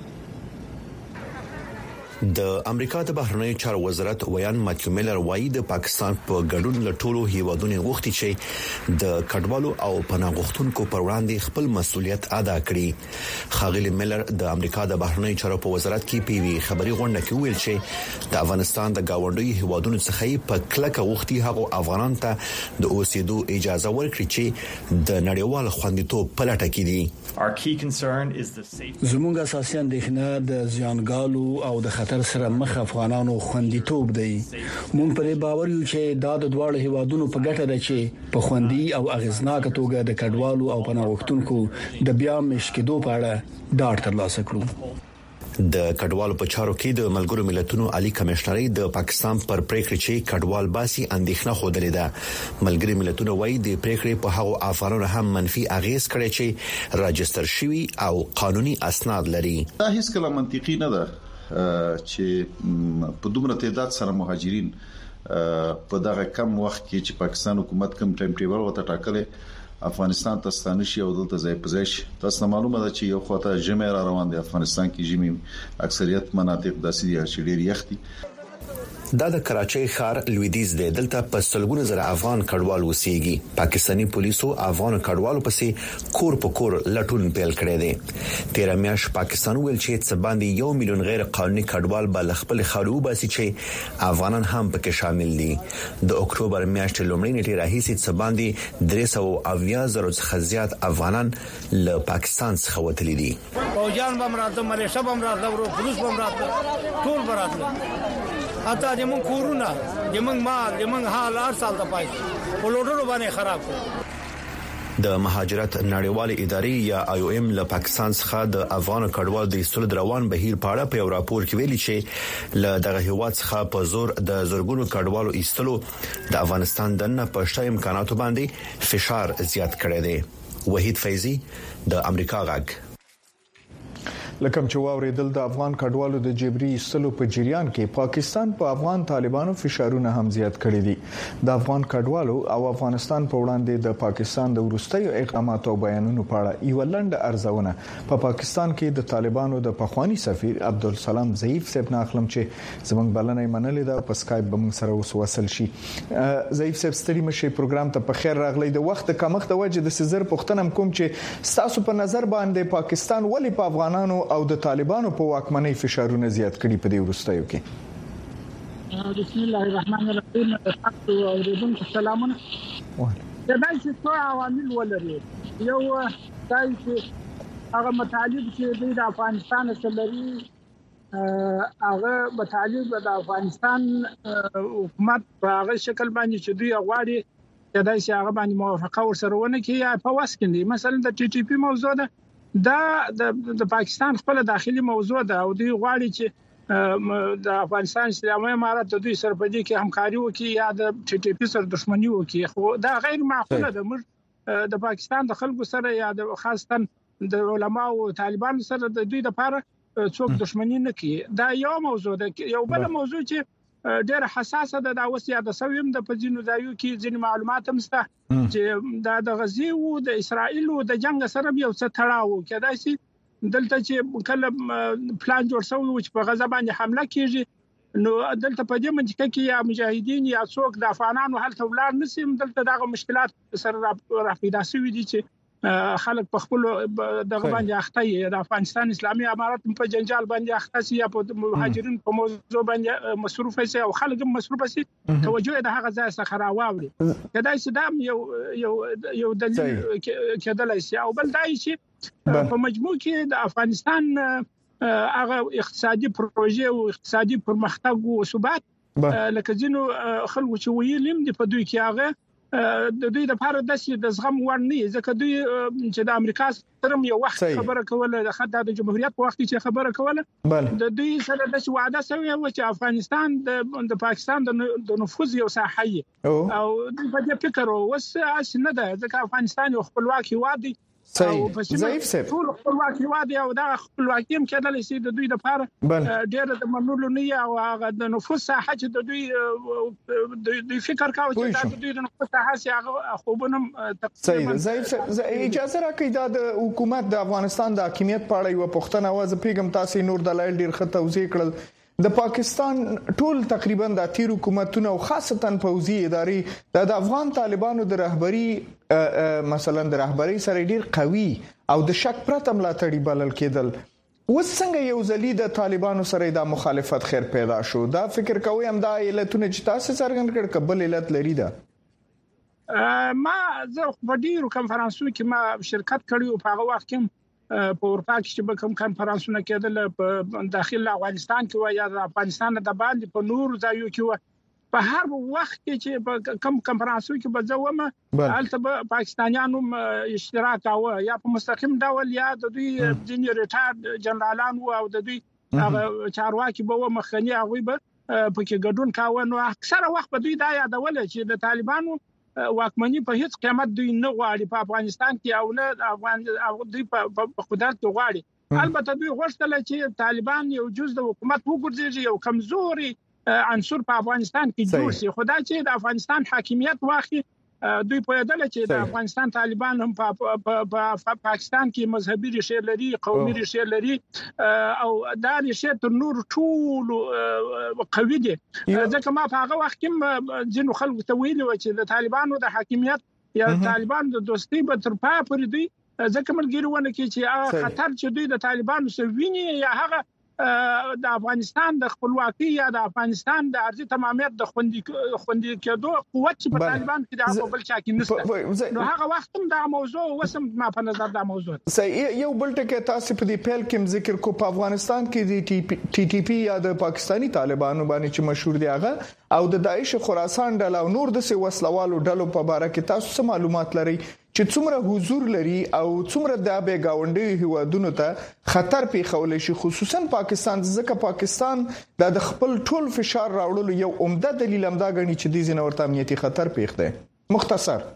د امریکا د بهرنیو چارو وزارت ویان ماتیو میلر وايي د پاکستان په ګډون له ټولو هیوادونو غوښتي چې د کډوالو او پناه غوښتونکو پر وړاندې خپل مسؤلیت ادا کړي. خاغلی میلر د امریکا د بهرنیو چارو په وزارت کې پیوي خبري غونډه کې ویل چې د افغانستان د گاونډي هیوادونو څخه په کلکه غوښتي هغه افغانان ته د اوسېدو اجازه ورکړي چې د نړیوال خوندیتوب په لټه کې دي. زموږ اساسي اندېښنه د زیانګالو او د خطر سره مخ افغانانو خوندیتوب دی. موږ پرې باور یو چې دا د دواړو هیوادونو په ګټه ده چې په خوندي او اغیزناک توګه د کډوالو او پناه غوښتونکو د بیا مشکېدو په اړه ډاډ ترلاسه کړو. د کډوالو په چارو کې د ملګرو ملتونو عالی کمشنري د پاکستان پر پریکړه چې کډوال باسي اندېښنه خوده ده. ملګري ملتونو وايي د پریکړې په هغو افغانانو هم منفي اغیز کړي چې راجستر شوي او قانوني اسناد لري. دا هیڅ کله منطقي نه ده چې په دومره تعداد سره مهاجرین په دغه کم وخت کې چې پاکستان حکومت کوم ټایم ټیبل وته ټاکلې افغانستان ته ستانه شي او دلته ځای په ځای شي. تاسو معلومه ده چې یو خواته جمع را روان دي افغانستان کې جمع اکثریت مناطق داسې دي چې ډېر یخ دي. دا د کراچۍ ښار لویدیز دی. دلته په سلګونه زره افغان کډوال وسیږي. پاکستاني پولیسو افغان کډوالو پسې کور په کور لټون پیل کړی دی. تیر میاش پاکستان ویل چې څه باندې یو میلیون غیر قانوني کډوال بل خپل خلوو باسي چې افغانان هم پکې شامل دي. د اکتوبر میاشتې لومړۍ نیټه راهیسې څه باندې درې سوه اویا زره څخه زیات افغانان له پاکستان څخه وتلي دي. فوجان بم راته ملیشه بم راته ورو پولیس بم راته ټول براته اته د مون کورونه د مون مال د مون حال هر سال د پای په لوټونو باندې خراب کړ. د مهاجرت نړیوالې ادارې یا آی او ایم له پاکستان څخه د افغان کډوالو د ایستلو روان بهیر په اړه په یو راپور کې ویلي چې له دغه هیواد څخه په زور د زورګونو کډوالو ایستلو د افغانستان دنه په شته امکاناتو باندې فشار زیات کړی دی. وحید فیضی د امریکا غږ. لکم چې واوریدل د افغان کډوالو د جبري ایستلو په جریان کې پاکستان په پا افغان طالبانو فشارونه هم زیات کړي دي. د افغان کډوالو او افغانستان په وړاندې د پاکستان د وروستیو اقداماتو او بیانونو په اړه یو لنډ ارزونه په پا پاکستان کې د طالبانو د پخوانی سفیر عبدالسلام ضعیف صاحب نه اخلم چې زموږ بلنه منلې ده په اسکایپ به موږ سره وسوسل شي. ضعیف صاحب ستړي مشي پروګرام ته په خیر راغلی. د وخت کمښت د وجه د سزر پښتنم کوم چې تاسو په نظر باندې پاکستان ولې په افغانانو او د طالبانو په واکمنۍ فشارونه زیات کړي په دې وروستیو کې؟ بسم الله الرحمن الرحیم. تاسو اوریدونکو سلامونه. دا چې څو عوامل ولري. یو دا چې هغه مطالب چې د افغانستان سره لري هغه مطالب د افغانستان حکومت په هغه شکل باندې چې دوی غواړي دا چې هغه باندې موافقه ورسره ونه کړي په واس کې. مثلا د ټي ټي پی موضوع ده دا د پاکستان خپل داخلي موضوع ده او دوی غواړي چې د افغانستان اسلامي امارات د دوی سره په دې کې همکاري وکړي یا د ټي ټي پی سره دښمنی وکړي. خو دا غیر معقوله ده. موږ د پاکستان د خلکو سره یا د خاصتا د علماء او طالبانو سره د دوی لپاره څوک دښمنی نه کوي. دا یو موضوع ده. یو بل موضوع چې ډېر حساسه ده دا اوس یا د سویم د پځینو ځایو کې ځینې معلومات هم شته چې دا د غزي او د اسرائیل او د جنگ سره یو څه تړاو کېدای شي. دلته چې کله پلان جوړ شوی و چې په غزا باندې حمله کیږي نو دلته په دې منځ کې یا مجاهدین یا څوک د افغانانو هلته ولار نسیم دلته دغه مشکلات سره راپیدا شوی دي چې خلک په خپل دغه باندې اخته د افغانستان اسلامي امارات په جنجال باندې اخته سي یا په مهاجرین په موضوع باندې مصروف سي او خلک هم مصروف سي توجه د هغه ځای څخه راوړي. کدای چې دا یو یو یو دلیل کېدلای شي. او بل دای چې په مجموع کې د افغانستان هغه اقتصادي پروژې او اقتصادي پرمختګ او ثبات لکه ځینو خلکو چې ویلم د په دوی کې هغه د دوی لپاره د زغم وړ نه ځکه دوی چې د امریکا سره یو وخت خبره کوله د خدای د جمهوریت په وخت چې خبره کوله د دوی سره د وعده شوی و چې افغانستان د پاکستان د نفوذ یو ساحه او د په فکر اوس اسنه ده ځکه افغانستان یو خپلواک هیواد دی. ضعیف صاحب ټول خپلواک هیواد او دا خپلواکي هم کېدل شي د دوی لپاره ډېر د منلو نه او هغه د نفوذ ساحه چې د دوی د فکر کاوه چې د دوی د نفوذ ساحه سي هغه خوبونه صحیح. ضعیف اجازه راکړئ د حکومت د افغانستان د حاکمیت په اړه یو پوښتنه واز پیغام تاسو نور دلایل ډیر ښه توضیح کړل. د پاکستان ټول تقریبا د تیر حکومتونو او خاصتا پوځي ادارې د افغان طالبانو د رهبری مثلا د رهبری سره ډیر قوي او د شک پرته ملاتړي بلل کېدل. اوس څنګه یو ځلی د طالبانو سره د مخالفت خیر پیدا شو؟ دا فکر کوي هم دا علتونه چې تاسو څرګند کړ کبل علت لري ده. ما زه په ډیرو کنفرانسونو کې ما شرکت کړی او په هغه وخت کې په اروپا کې چې کوم کانفرنسونه کېدل په داخل افغانستان کې و یا د افغانستان د باندې په نور ځایو کې و په هر وخت کې چې کوم کانفرنسو کې به ځومه البته پاکستانیانو اشتراک کاوه یا په مستقیم ډول یا د دوی جنرال ریټایرډ جنرالان او د دوی چارواکي به مخکنی هغه به پکې ګډون کاوه. نو اکثره وخت په دوی دا یادول چې د طالبانو واکمني په هیڅ قیمت دوی نه غواړي په افغانستان کې او نه افغان دوی په قدرت کې غواړي. البته دوی غوښتل چې طالبان یو جز د حکومت وګرځي، یو کمزوري عنصر په افغانستان کې جوړ شي. خدای چې د افغانستان حاکمیت واخلي دوی په یادل چې د افغانستان طالبان هم په پاکستان کې مذهبي ریښې لري، قومي ریښې لري او دا ریښې تر نور ټول قوي دي. ځکه ما په هغه وخت کې ځینو خلکو ته ویلي و چې د طالبانو د حاکمیت یا طالبان د دوستۍ به تر پای پورې دوی ځکه ملګری ونه کې چې هغه خطر چې دوی د طالبانو سره ویني یا هغه د افغانستان د خپلواکۍ یا د افغانستان د ارضي تمامیت د خوندي خوندي کېدو قوت چې په طالبان کې د خپل چا کې نشته. نو هغه وخت هم دا موضوع وسم ما په نظر دا موضوع صحیح. یو بل ټکی تاسو په دې پیل کې ذکر کو په افغانستان کې د ټي ټي پی یا د پاکستانی طالبانو باندې چې مشهور دی هغه او د داعش خراسان ډله او نور د وسلوالو ډلو په اړه کې تاسو څه معلومات لرئ چې څومره حضور لري او څومره د به گاونډي هیوادونو ته خطر پیښول شي، خصوصا پاکستان ځکه پاکستان د خپل ټول فشار راوړلو یو عمده دلیل هم دا غني چې د زینورت امنیتي خطر پیښ دی. مختصر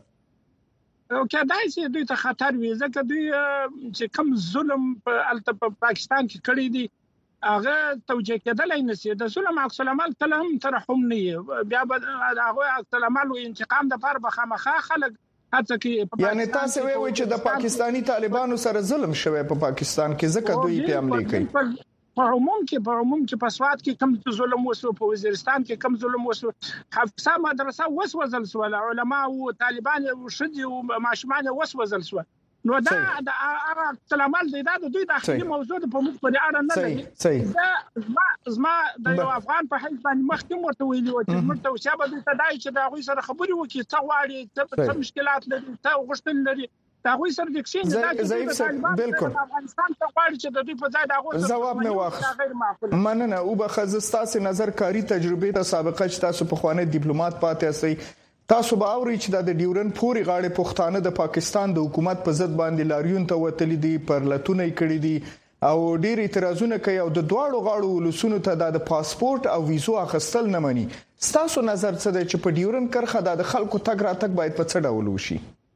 او کدای چې دوی ته خطر وي ځکه دوی چې کم ظلم په الته پاکستان کې کړی دی هغه توجیه کېدلای نشي. د ظلم عکس العمل کله هم ترحم نه بیا به هغه عکس العمل او انتقام د پر بخامخه خلک یعنی تاسو وایئ چې د پاکستانی طالبانو سره ظلم شوی په پاکستان کې ځکه دوی په عملي کوي. په عموم کې په عموم کې په سواد کې کم ظلم وسو، په وزیرستان کې کم ظلم وسو، حفصه مدرسه وسوځل سو، علماء او طالبان او شدي او ماشومان وسوځل سو. نو دا د هغه سلامال دی دا د دوی د اخلي موضوع په موږ په اړه نه دی. دا زما زما د یو افغان په حیث باندې مخکې ورته ویلي و چې موږ ته شابه د تدای چې دا غوي سره خبري وکړي څه غواړي څه مشکلات لري څه غوښتل لري دا غوي سره د کښین دا چې بالکل افغانستان ته غواړي چې د دوی په ځای دا غوښتل جواب نه واخ مننه او به خزستاسي نظر کاری تجربه ته سابقه چې تاسو په خوانه ډیپلوماټ پاتې اسئ تاسو به اوري چې د ډیورن پوري غاړې پښتانه د پاکستان د حکومت په ضد باندې لاریون ته وتلی دي پر لټونه کړی دي او ډیر اعتراضونه کوي او د دواړو غاړو ولسونو ته د پاسپورت او ویزو اخیستل نه مني. تاسو نظر څه دی چې په ډیورن کرخه د خلکو تګ راتګ باید په څه ډول وشي؟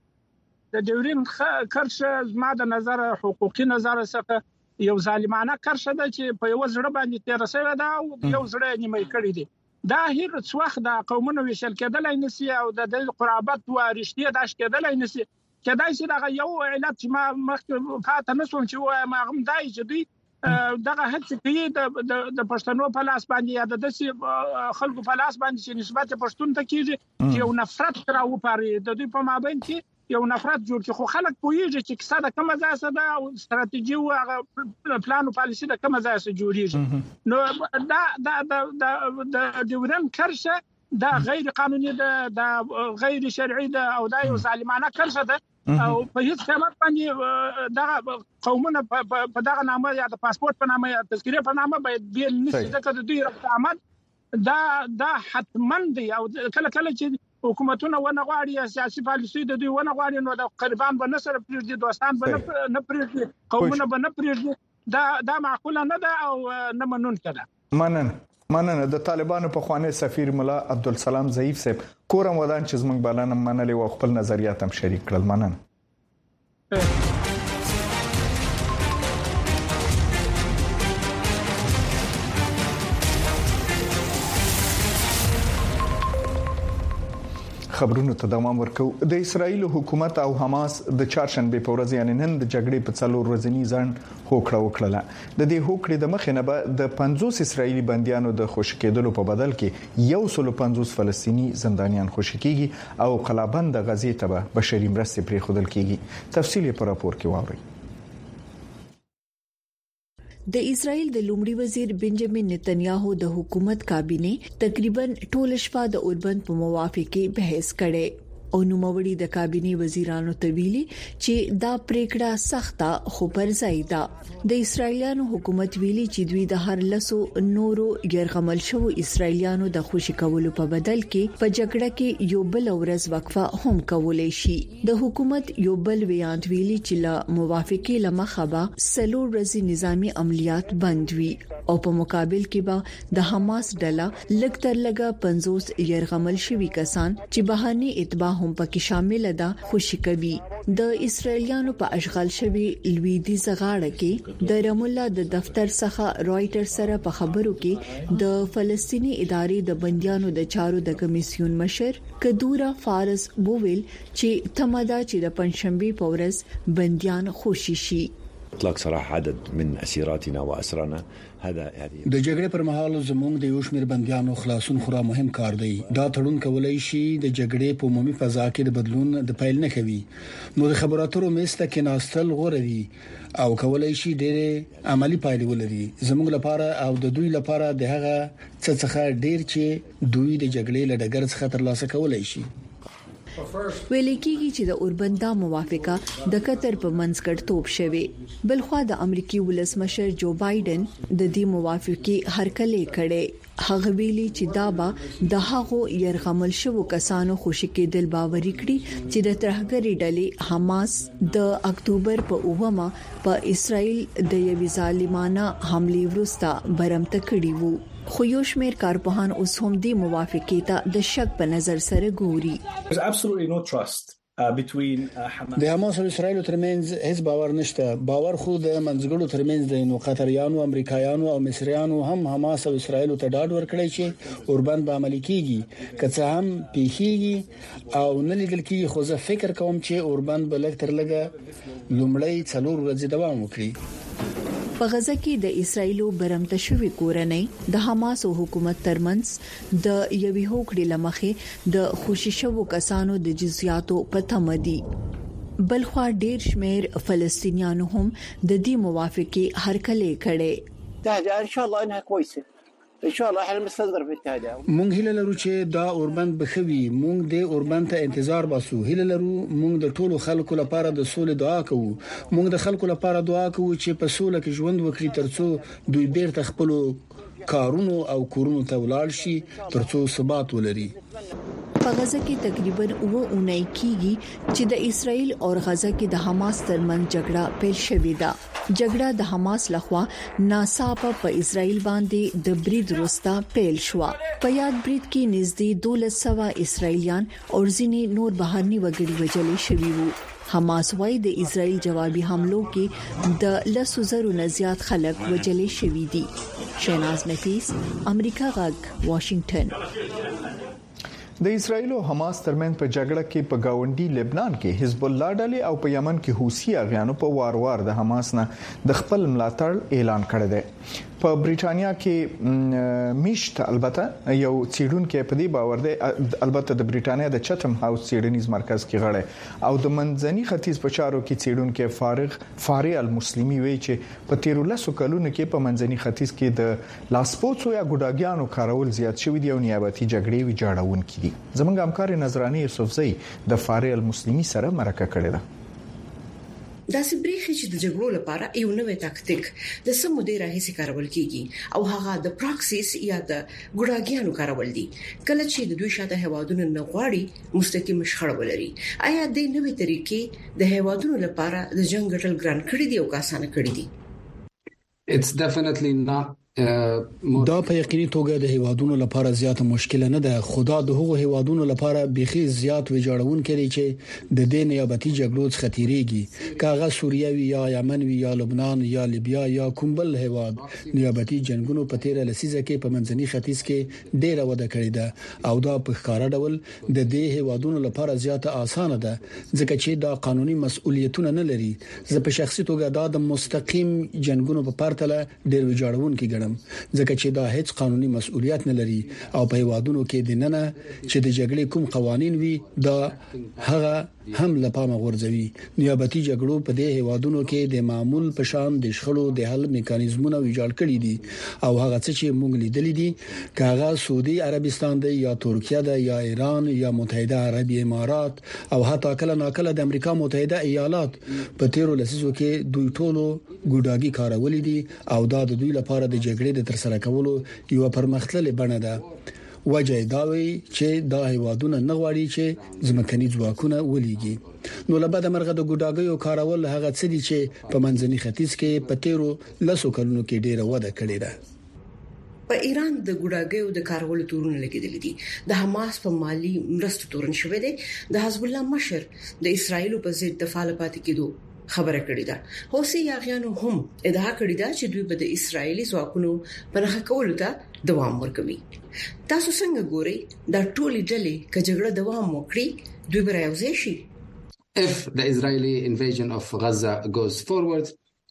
د ډیورن کرښه زما د نظر حقوقي نظر څخه یو ظالمانه کرښه ده چې په یو ځړ باندې تیر شوی ده او یو ځړ نیمه کړی دی. دا هر څه وخت د قومونو ویشل کېدلای نسی او د قرابت او رښتیا داش کېدلای نسی. کدای چې دا یو علت چې ما مخکې فاته نسوم چې ما هم دای چې دوی دغه هڅه کوي د پښتنو په لاس باندې یا د داسې خلکو په لاس باندې چې نسبت پښتون ته کیږي چې یو نفرت راو پاري د دوی په مابین کې یو نفرت جوړ کړي. خو خلک پوهیږي چې کیسه د کومه ځای څخه ده او ستراتیژي او هغه پلان او پالیسي د کومه ځای څخه جوړیږي. نو دا دا د ډیورن کرښه دا غیر قانوني ده، دا غیر شرعي ده او دا یو ظالمانه کرښه ده او په هیڅ قیمت باندې دا قومونه په دغه نامه یا د پاسپورت په نامه یا تذکره په نامه باید بیل نشي ځکه د دوی رفت آمد دا دا حتمن دی او کله کله چې حکومتونه ونه غواړي یا سیاسي پالیسي د دوی ونه غواړي نو د قربان به نصر پرېږدي، دوستان به نه پرېږدي، قومونه به نه پرېږدي. دا دا معقوله نه ده او نه منونکې ده. مننه مننه د طالبانو په خوانه سفیر مولا عبدالسلام ضعیف صاحب کورم ودان چې زموږ بلنه منلې او خپل نظریات هم شریک کړل. مننه. خبرونو ته دوام ورکو. د اسرایل حکومت او حماس د چهارشنبه په ورځ یعنی نن د جګړې په څلور ورځنی ځنډ هوکړه وکړه. د دې هوکړې د مخې نه به د پنځوس اسرایلی بنديانو د خوشی کېدلو په بدل کې یو سل پنځوس فلسطینی زندانیان خوشی کیږي او قلابند غزې ته به بشري مرستې پرې خودل کیږي. تفصیل په راپور کې واورئ. د اسرایل د لومړي وزیر بنجامین نتنیاهو د حکومت کابینه تقریبا ټول شپه د اوربند په موافقه بحث کړي. او نوموړي د کابینه وزیرانو ته ویلي چې دا پریکړه سخته خو پر ځای ده. د اسرایلیانو حکومت ویلي چې دوی د هر لسو نورو يرغمل شو اسرایلیانو د خوشی کولو په بدل کې په جګړه کې یو بل ورځ وقفه هم کولای شي. د حکومت یو بل ویاند ویلي چې له موافقه لمخبه سلو ورځې نظامی عملیات بند وي او په مقابل کې به د حماس ډله لږ تر لږه پنځوس يرغمل شوي کسان چې بهاني اتباع هم پکې شامل ده خوشی کوي. د اسرایلیانو په اشغال شوي لویدیځ غاړه کې د رحم الله د دفتر څخه رائټر سره په خبرو کې د فلسطینی ادارې د بنديانو د چارو د کمیسیون مشر کدورا فارس بوویل چې تمدا چې د پنځشنبه په ورځ بنديان خوشي شي. اطلاق صراحه عدد من اسيراتنا واسرانا هذا يعني د جګړې پر مهال زموږ د یو شمېر بنديانو خلاصون خورا مهم کار دی. دا تړون کولای شي د جګړې په عمومي فضا کې د بدلون د پیل نه کوي. نو د خبراتو مېسته کې ناستل غوړه دي او کولای شي ډېر عملی پایلې ولري زموږ لپاره او د دوی لپاره د هغه څه څخه ډېر چې دوی د جګړې له ډګر څخه ترلاسه کولای شي. ویل کېږي چې د اوربند دا موافقه د قطر په منځګړیتوب شوه. بلخوا د امریکای ولسمشر جو بایدن د دې موافقه هرکلی کړي. هغه ویلي چې دا به د هغو يرغمل شوو کسانو خوشی کېدل باوري کړي چې د ترهګری ډلې حماس د اکتوبر په اوومه په اسرائیل د یوې ظالمانه حمله وروسته برمته کړي وو. خو یو شمېر کارپوهان اوس هم د موافقه ته د شک په نظر سره ګوري. د حماس او اسرائیل ترمنځ هیڅ باور نشته. باور خو د منځګړو ترمنځ د نو قطریانو، امریکایانو او مصریانو هم حماس او اسرائیل ته ډاډ ورکړي چې اوربند به عملي کیږي. که څه هم پیخیږي او نه لیدل کیږي، خو زه فکر کوم چې اوربند به لږ تر لږه لومړی څلور ورځې دوام وکړي. په غزه کې د اسرایلو برمته شوی کورنۍ د حماس او حکومت ترمنځ د یوې هوکړې لمخې د خوشی شوو کسانو د جزئیاتو په تمدي. بلخوا ډیر شمیر فلسطینیانو هم د دې موافقه هرکلی کړي. دا ان شاء الله انها كويسه ان شاء الله احنا مستنظر في التهدئه. مونږ هیله لرو چې دا اوربند بخوي. مونږ د اوربند ته انتظار باسو. هیله لرو مونږ د ټولو خلکو لپاره د سولې دعا کوو. مونږ د خلکو لپاره دعا کوو چې په سوله کې ژوند وکړي ترڅو دوی بیرته خپل کارونو او کورونو ته ولاړ شي ترڅو ثبات ولري. په غزه کې تقریبا اوه اونۍ کېږي چې د اسرایل او غزه کې د حماس ترمنځ جګړه پیل شوې ده. جګړه د حماس لخوا ناڅاپه په اسرایل باندې د برید وروسته پیل شو. په یاد برید کې نږدې دولس سوه اسرایلیان او ځینې نور بهرني وګړي وژل شوي وو. حماس وايي د اسرایل جوابي حملو کې د لسو زرو نه زیات خلک وژل شوي دي. شیناز نفیس، امریکا غږ، واشنگټن. د اسرایل او حماس ترمنځ په جګړه کې په گاونډي لبنان کې حزب الله ډلې او په یمن کې حوثي اغیانو په وار وار د حماس نه د خپل ملاتړ اعلان کړی دی. په بریټانیا کې میشت البته یو څېړونکو په دې باور دی، البته د بریټانیا د چټم هاوس څېړنیز مرکز کې غړی او د منځني ختیځ په چارو کې څېړونکو فارغ فارغ المسلمي وایي چې په تیرو لسو کلونو کې په منځني ختیځ کې د لاسپوڅو یا ګوډاګیانو کارول زیات شوی دی او نیابتي جګړې ویجاړون کړي. زمونږ همکار نظرانه یوسفزئی د فارغ المسلمي سره مرکه کړې ده. دا سبريخي چې د جګړو لپاره یو نوې تاکتیک د سمو ډیر راهیسي کارول کیږي او هغه د پراکسیس یا د ګډاګیانو کارول دي. کله چې د دوی شاته هوادونو نه غواړي مستقیم شخړه ولري. آیا د نوې طریقې د هوادونو لپاره د جنگ ګټل ګران کړی دی او آسان کړی دی؟ It's definitely not دا په یقیني توګه د هیوادونو لپاره زیاته مشکل نه ده. خدا د هغو هیوادونو لپاره بيخي زیات ویجاړون کړي چې د دې نیابتي جګړو څخه تیریږي. کاغه سوریه وی یا یمن وی یا لبنان یا لیبیا یا کومبل هیواد نیابتي جنگونو په تیر لسیزه کې په منځني ختیځ کې ډیره وده کړې ده او دا په ښکارا ډول د دې هیوادونو لپاره زیاته اسانه ده ځکه چې دا قانوني مسؤلیتونه نه لري. زه په شخصي توګه دا د مستقیم جنگونو په پرتله ډیر ویجاړون کې ځکه چې دا هیڅ قانوني مسؤلیت نه لري او په هیوادونو کې د نننه چې د جګړې کوم قوانين وي دا هغه هم لپامه غورځوي. نیابتي جګړو په دې هیوادونو کې د معمول په شان د شخړو د حل میکانیزمونه ویجاړ کړي دي او هغه څه چې موږ لیدلې دي کاغه سعودي عربستان دی یا ترکیه ده یا ایران یا متحده عربی امارات او حتی کله ناکله د امریکا متحده ایالات په تیرو لسیزو کې دوی ټولو ګوډاګي کارولې دي او دا د دوی لپاره د جګړې د ترسره کولو یو پرمختللې بڼه ده. وجه دا وی چې دا هیوادونه نه غواړي چې ځمکني ځواکونه ولېږي. نو لبد مرغه د ګوډاګیو کارول هغه څه دي چې په منځني ختیځ کې په تیرو لسو کلونو کې ډیره وده کړې ده. په ایران د ګوډاګیو د کارولو تورونه لګیدل دي. د حماس په مالی مرستو تورن شوې ده. د حزب الله مشر د اسرایل په ضد د فعال پاتې کېدو خبره کړې ده. حوثي یاغیانو هم ادعا کړې ده چې دوی به د اسرایلی ځواکونو پناه کولو ته دوام ورکوي. تاسو څنګه ګورئ دا ټولې ډلې چې جګړه دوام وکړي دوی به راوځي شي؟ If the Israeli invasion of Gaza goes forward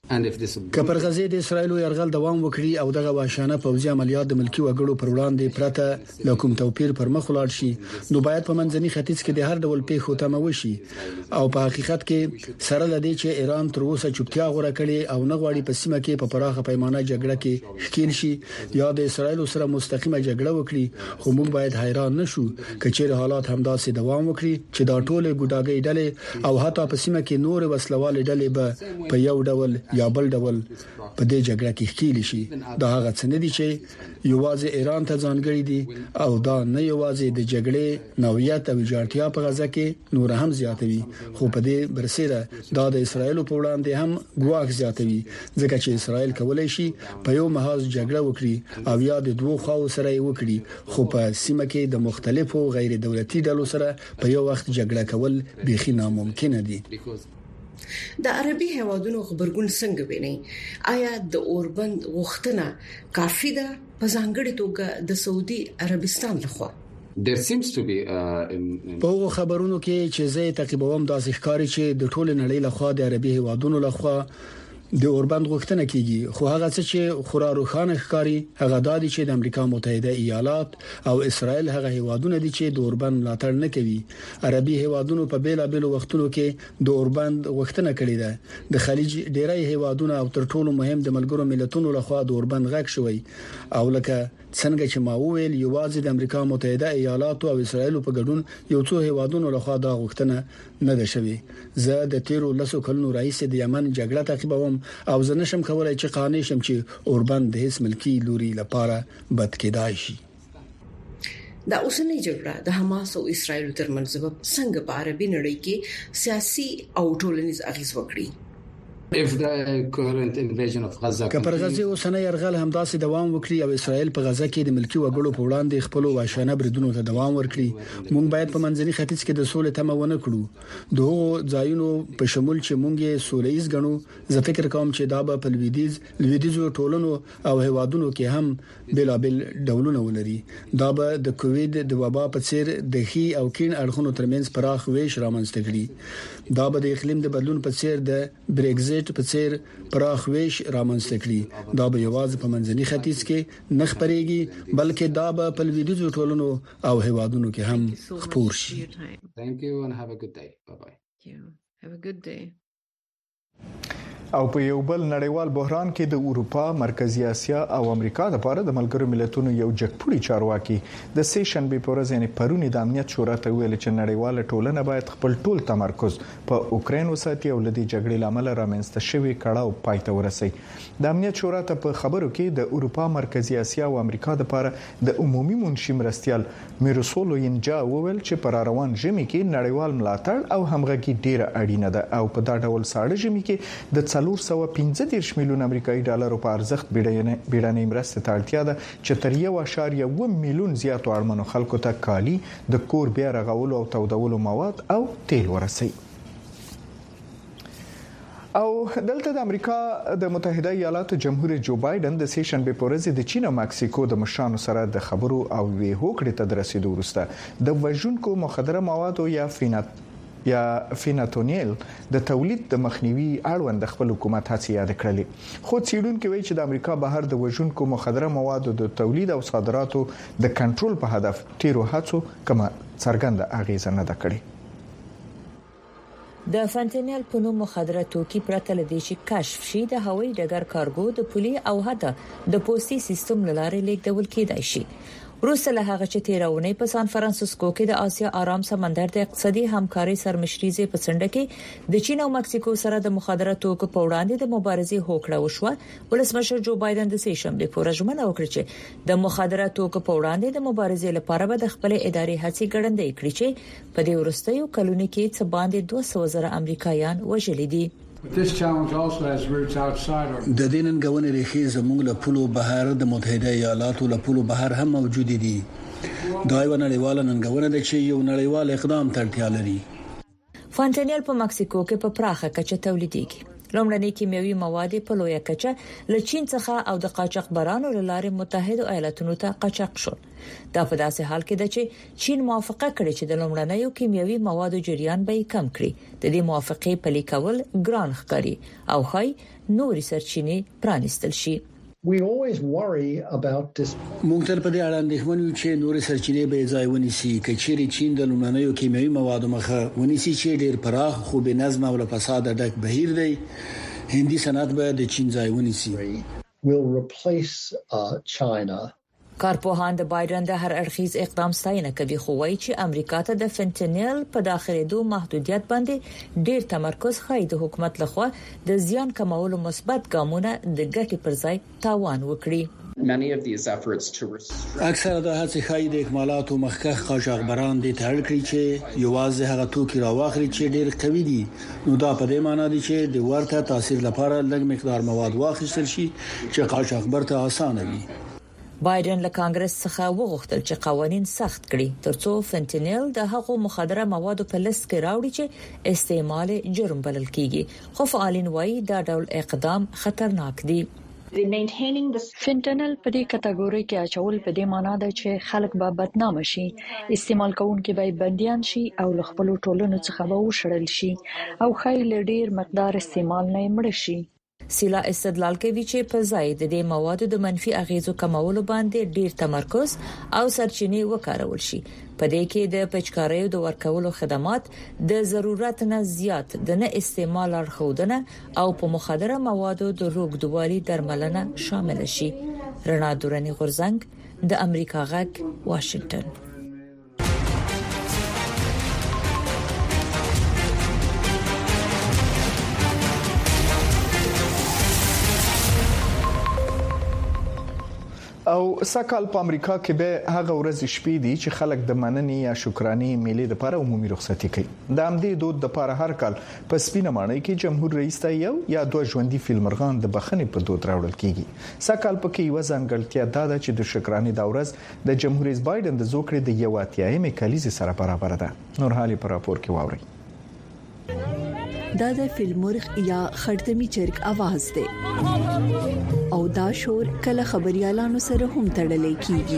که پر غزه د اسرایل یرغل دوام وکړي او دغه وحشانه پوځي عملیات د ملکی وګړو پر وړاندې پرته لکم توپیر پر مخ ولاړ شي نو باید په منځني ختیځ کې د هر ډول پیښو تمه وشي او په حقیقت کې سره لدی چې ایران تر اوسه چوپتیا غوړه کړي او نه غواړي په سیمه کې په پراخه پیمانه جګړه کې ښکیل شي یا د اسرایل سره مستقیمه جګړه وکړي. خو موږ باید حیران نشو کچېر حالات همداسې دوام وکړي چې دا ټول ګوډاګي ډلې او حتی په سیمه کې نور وسلوال ډلې به په یو ډول یا بل ډول په دې جګړه کې ښکیل شي. دا هغه څه نه دي چې یوازې ایران ته ځانګړي دي او دا نه یوازې د جګړې نوعیت او جارتیا په غزه کې نور هم زیاتوي خو په دې برسېره دا د اسرایل په وړاندې هم ګواښ زیاتوي ځکه چې اسرایل کولای شي په یو محاذ جګړه وکړي او یا د دوه خواو سره وکړي خو په سیمه کې د مختلفو غیر دولتي ډلو سره په یو وخت جګړه کول بيخي ناممکن دي. د عربي هیوادونو خبرګون څنګه ویني؟ آیا د اوربند غوښتنه کافي ده په ځانګړي توګه د سعودي عربستان لخوا؟ There seems to be په خبرونو کې چې زه تعقیبوم د ځخکاري چې د ټول نړۍ لخوا د عربي هیوادونو لخوا د اوربند غوښتنه کیږي خو هغه څه چې خورا روښانه ښکاری هغه د دې چې د امریکا متحده ایالات او اسرائیل هغه هیوادونه دي چې د اوربند ملاتړ نه کوي. عربي هیوادونو په بیلا بیل وختونو کې د اوربند غوښتنه کړې ده. د خلیج ډیری هیوادونه او تر ټولو مهم د ملګرو ملتونو لخوا د اوربند غږ شوی او لکه څنګه چې ما وویل یوازې د امریکا متحده ایالات او اسرائیل په ګډون یو څو هیوادونو لخوا دا غوښتنه نه ده شوی. زه د تیرو لسو کلونو رئیس د یمن جګړه تعقیبوم او زه نشم کولای چې قانع شم چې اوربند د هیڅ ملکی لوري لپاره بد کېدای شي. دا اوسنۍ جګړه د حماس او اسرائیل ترمنځ څنګه په عربي نړۍ کې سیاسي او ټولنیز اغیز وکړي؟ If the current invasion of Gaza که پر غزه اوسنۍ يرغل همداسې دوام وکړي او اسرائیل په غزه کې د ملکی وګړو په وړاندې خپل وحشانه بریدونو ته دوام ورکړي موږ باید په منځني ختیځ کې د سولې تمه ونه کړو. دغه ځایونو په شمول چې موږ یې سولېز غنو زه فکر کوم چې دا به په لویدیز لویدیزو ټولنو او هیوادونو کې هم بلابل ډولونه ولري. دا به د کووید د وبا په څیر د هی او کین اړخونو ترمنځ پراخ ویش رامنځته کړي. دا به د اقلیم د بدلون په څیر د بریگزټ په څیر پراخ ویش رامنځته کړي. دا به یوازې په منځني ختیځ کې نه خبريږي بلکې دا به په لویدیزو ټولنو او هیوادونو کې هم خپور شي. Thank you and have a good day. Bye bye. Have a good day. او په یو بل نړیوال بحران کې د اروپا، مرکزی اسیا او امریکا لپاره د ملګرو ملتونو یو جګپوړي چارواکي د سې شنبې په ورځ یعنی پرونی د امنیت شورا ته ویل چې نړیواله ټولنه باید خپل ټول تمرکز په اوکرين وساتي او لدی جګړې لامل رامنځته شوی کړهو پای ته ورسي. د امنیت شورا ته په خبرو کې د اروپا، مرکزی اسیا او امریکا لپاره د عمومي منشي مرستيال میروسولو ینجا وویل چې پر روان ژمي کې نړیوال ملاتړ او همغږي ډیره اړینه ده او په دا ډول ساړه ژمي کې د څلور سوه پنځه دېرش میلیون امریکایي ډالرو په ارزښت بیړنۍ مرستې ته اړتیا ده چې تر یو اعشاریه اووه میلیون زیاتو اړمنو خلکو ته کالي، د کور بیا رغولو او تودولو مواد او تیل ورسوي. او دلته د امریکا د متحده ایالاتو جمهور جو بایدن د سې شنبې په ورځ د چین او مکسیکو د مشرانو سره د خبرو او وی هوکړې ته رسیدو وروسته د وژونکو مخدره موادو یا فینات یا فیناتونیل د تولید د مخنیوي اړوند خپل حکومت هڅې یاد کړلې. خو څېړونکو وایي چې د امریکا بهر د وژونکو مخدره موادو د تولید او صادراتو د کنټرول په هدف تیرو هڅو کومه څرګنده اغیزه نه ده کړې. د فنټنل په نوم مخدره توکي پرته لدی چې کشف شي د هوایي ډګر کارګو د پولي او حتی د پوستي سیستم لاره لیکدول کېدای شي. روسه له هغه چې تیرونه په سان فرانسیسکو کې د آسیا آرام سمندر د اقتصادي همکاري سرمشريزه په څنډه کې د چین او مکسیکو سره د مخدره توکو په وړاندې د مبارزې هوکړه وشوه. ولسمشر جو بایدن د سې شنبه په ورځ ژمنه وکړه چې د مخدره توکو په وړاندې د مبارزې لپاره به د خپل ادارې هڅې ګړندې کړي چې په دې وروستیو کلونو کې څه باندې دوه سوه زره امریکایان وژل دي. د دې ننګونې ریښې زموږ له پولو بهر د متحده ایالاتو له پولو بهر هم موجود دي. دا یو نړیواله ننګونه ده چې یو نړیوال اقدام ته اړتیا لري. فنټنل په مکسیکو کې په پراخه کچه تولیدېږي. لومړني کیمیاوي مواد په لویه کچه له چین څخه او د قاچاقبرانو لارې متحده ایالاتونو ته قاچاق شول. دا په داسې حال کې ده چې چین موافقه کړې چې د لومړنیو کیمیاوي موادو جریان به کم کړي. د دې موافقې پلي کول ګران ښکاري او خای نورې سرچینې پرانیستل شي. We always worry about this. مونږ تل په دې اړه اندېښمن یو چې نورې سرچینې به ځای ونیسي. کچېری چین د لومړنیو کیمیاوي موادو مخه ونیسي چې ډېر پراخ خو به نظم او فساد ډک بهیر دی. هندي صنعت به د چین ځای ونیسي. Will replace uh, China. کارپوهان د بایدن د هر اړخیز اقدام ستاینه کوي خو وايي چې امریکا ته د فنټنل په داخليدو محدودیت باندې ډېر تمرکز خای د حکومت لخوا د زیان کمولو مثبت ګامونه د ګټې پر ځای تاوان وکړي. اکثره د هڅې خای د اکمالاتو مخکخ قاچاقبران دي ته اړ کړی چې یوازې هغه توکي راواخلي چې ډېر قوي دي. نو دا په دې معنی دی چې د ورته تاثیر لپاره لږ مقدار مواد واخیستل شي چې قاچاقبر ته اسانه وي. بایدن له کانګرس څخه وغوښتل چې قوانين سخت کړي ترڅو فنټنل د هغو مخدره موادو په لیست کې راوړي چې استعمال جرم بلل کیږي. خو فعالین وایي دا ډول اقدام خطرناک دی. فنټنل په دې کټګوري کې اچول په دې معنی ده چې خلک به بدنام شي، استعمال کوونکي به بنديان شي او له خپل ټولنو څخه به وشړل شي او خایل ډیر مقدار استعمال نه مړ شي. سیلا استدلال کوي چې په ځای د دې موادو د منفي اغیزو کمولو باندې ډیر تمرکز او سرچینې وکارول شي. په دې کې د پچکاریو د ورکولو خدمات د ضرورت نه زیات د نه استعمال اړخودنه او په مخدره موادو د روغتوالي درملنه شامل شي. رڼا دوراني غورزنګ د امریکا غږ واشنگټن. او سکهال په امریکا کې به هغه ورځ شپې دي چې خلک د مننې یا شکرانې میلې لپاره عمومي رخصتي کوي. د امدې دود د لپاره هر کال په سپینه ماڼۍ کې جمهور رئیس ته یو یا دوه ژوندۍ فلمرغان د بخښنې په دود راوړل کیږي. سکهال په کې یو ځانګړتیا ده چې د شکرانې د ورځ د جمهور رئیس بایدن د زوکړې د یو اتیایم کلیزې سره برابر ده. نور حالي پر راپور کې واوري. دا د فلمرغ یا خړتمي چرګ आवाज دی او دا شور کله خبريالانو سره هم تړلې کیږي.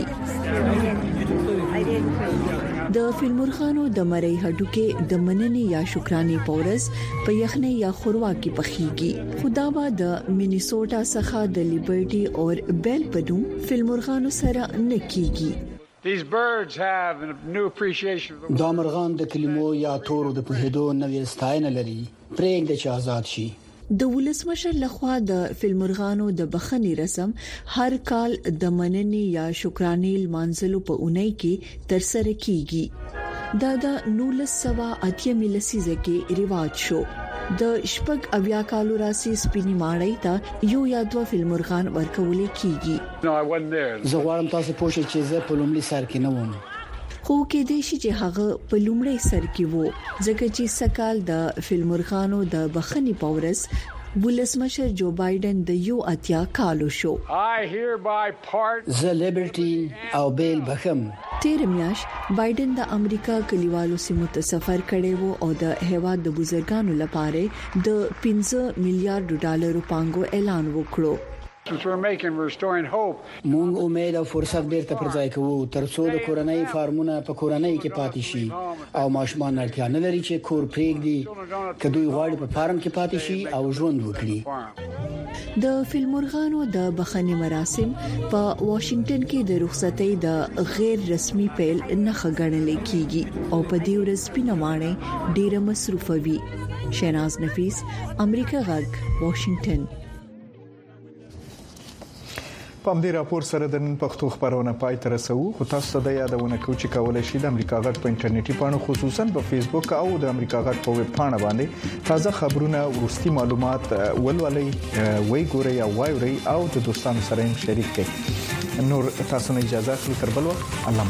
د فلمرغانو د مړی هډوکې د مننې یا شکرانې پورز په یخنۍ یا خوروا کې پخېږي. خدا با د مینیسوټا څخه د لیبرټي او بیل پدوم فلمرغانو سره نکېږي. These birds have a new appreciation of the دا مرغان د کلمو یا تورو د پوهېدو نوې ستاینه لري. پرېږده چې آزاد شي. د ولسمشر لخوا د فلمرغانو د بخښنې رسم هر کال د مننې یا شکرانې لمانځلو په اونۍ کې ترسره کیږي. دا د نولس سوه اتیا لسیزه کې ریواج شو. د شپږ اویا کالو راسي سپینی ماړی ته یو یا دوه فلمرغان ورکول کیږي. زه غواړم تاسو پوه شئ چې زه په لومړي سر کې نه وم. خو کې دې شي چې هغه په لومړي سر کې وو ځکه چې سکهال د فلمرغانو د بخښنې پورس ولسمشر جو بایدن د یو اتیا کالو شو. زه لیبرټي او بیل بخم. تیر میاش بایدن د امریکا کلیوالو سیمو ته سفر کړی وو او د هیواد د بزرګانو لپاره د پنځه میلیارډ ډالرو پانګو اعلان وکړو. مونږ امید او فرصت بیرته پر ځای کوو ترڅو د کورنۍ فارمونه په کورنۍ کې پاتې شي او ماشومان اړتیا نه لري چې کور پرېږدي کدوې غواړي په فارم کې پاتې شي او ژوند وکړي. د فلمورغانو د بخښنې مراسم په واشنگټن کې د رخصتۍ د غیر رسمي پیل نخښه ګڼل کیږي او په دې ورځ پینمانه ډیره مصروف وي. شیناز نفیس، امریکا غږ، واشنگټن. په دې راپور سره د نن پښتو خبرونه پای ته رسو. خو تاسو ته یادونه کوم چې کولای شئ د امریکا غږ په انټرنیټي پاڼو خصوصا په فیسبوک او د امریکا غږ په ویب پاڼه باندې تازه خبرونه ورستي معلومات ولولئ، وای ګورئ او وایورئ او د دوستانو سره یې شریک کړئ. نور تاسو نه اجازه اخلو تر بل وخت. الله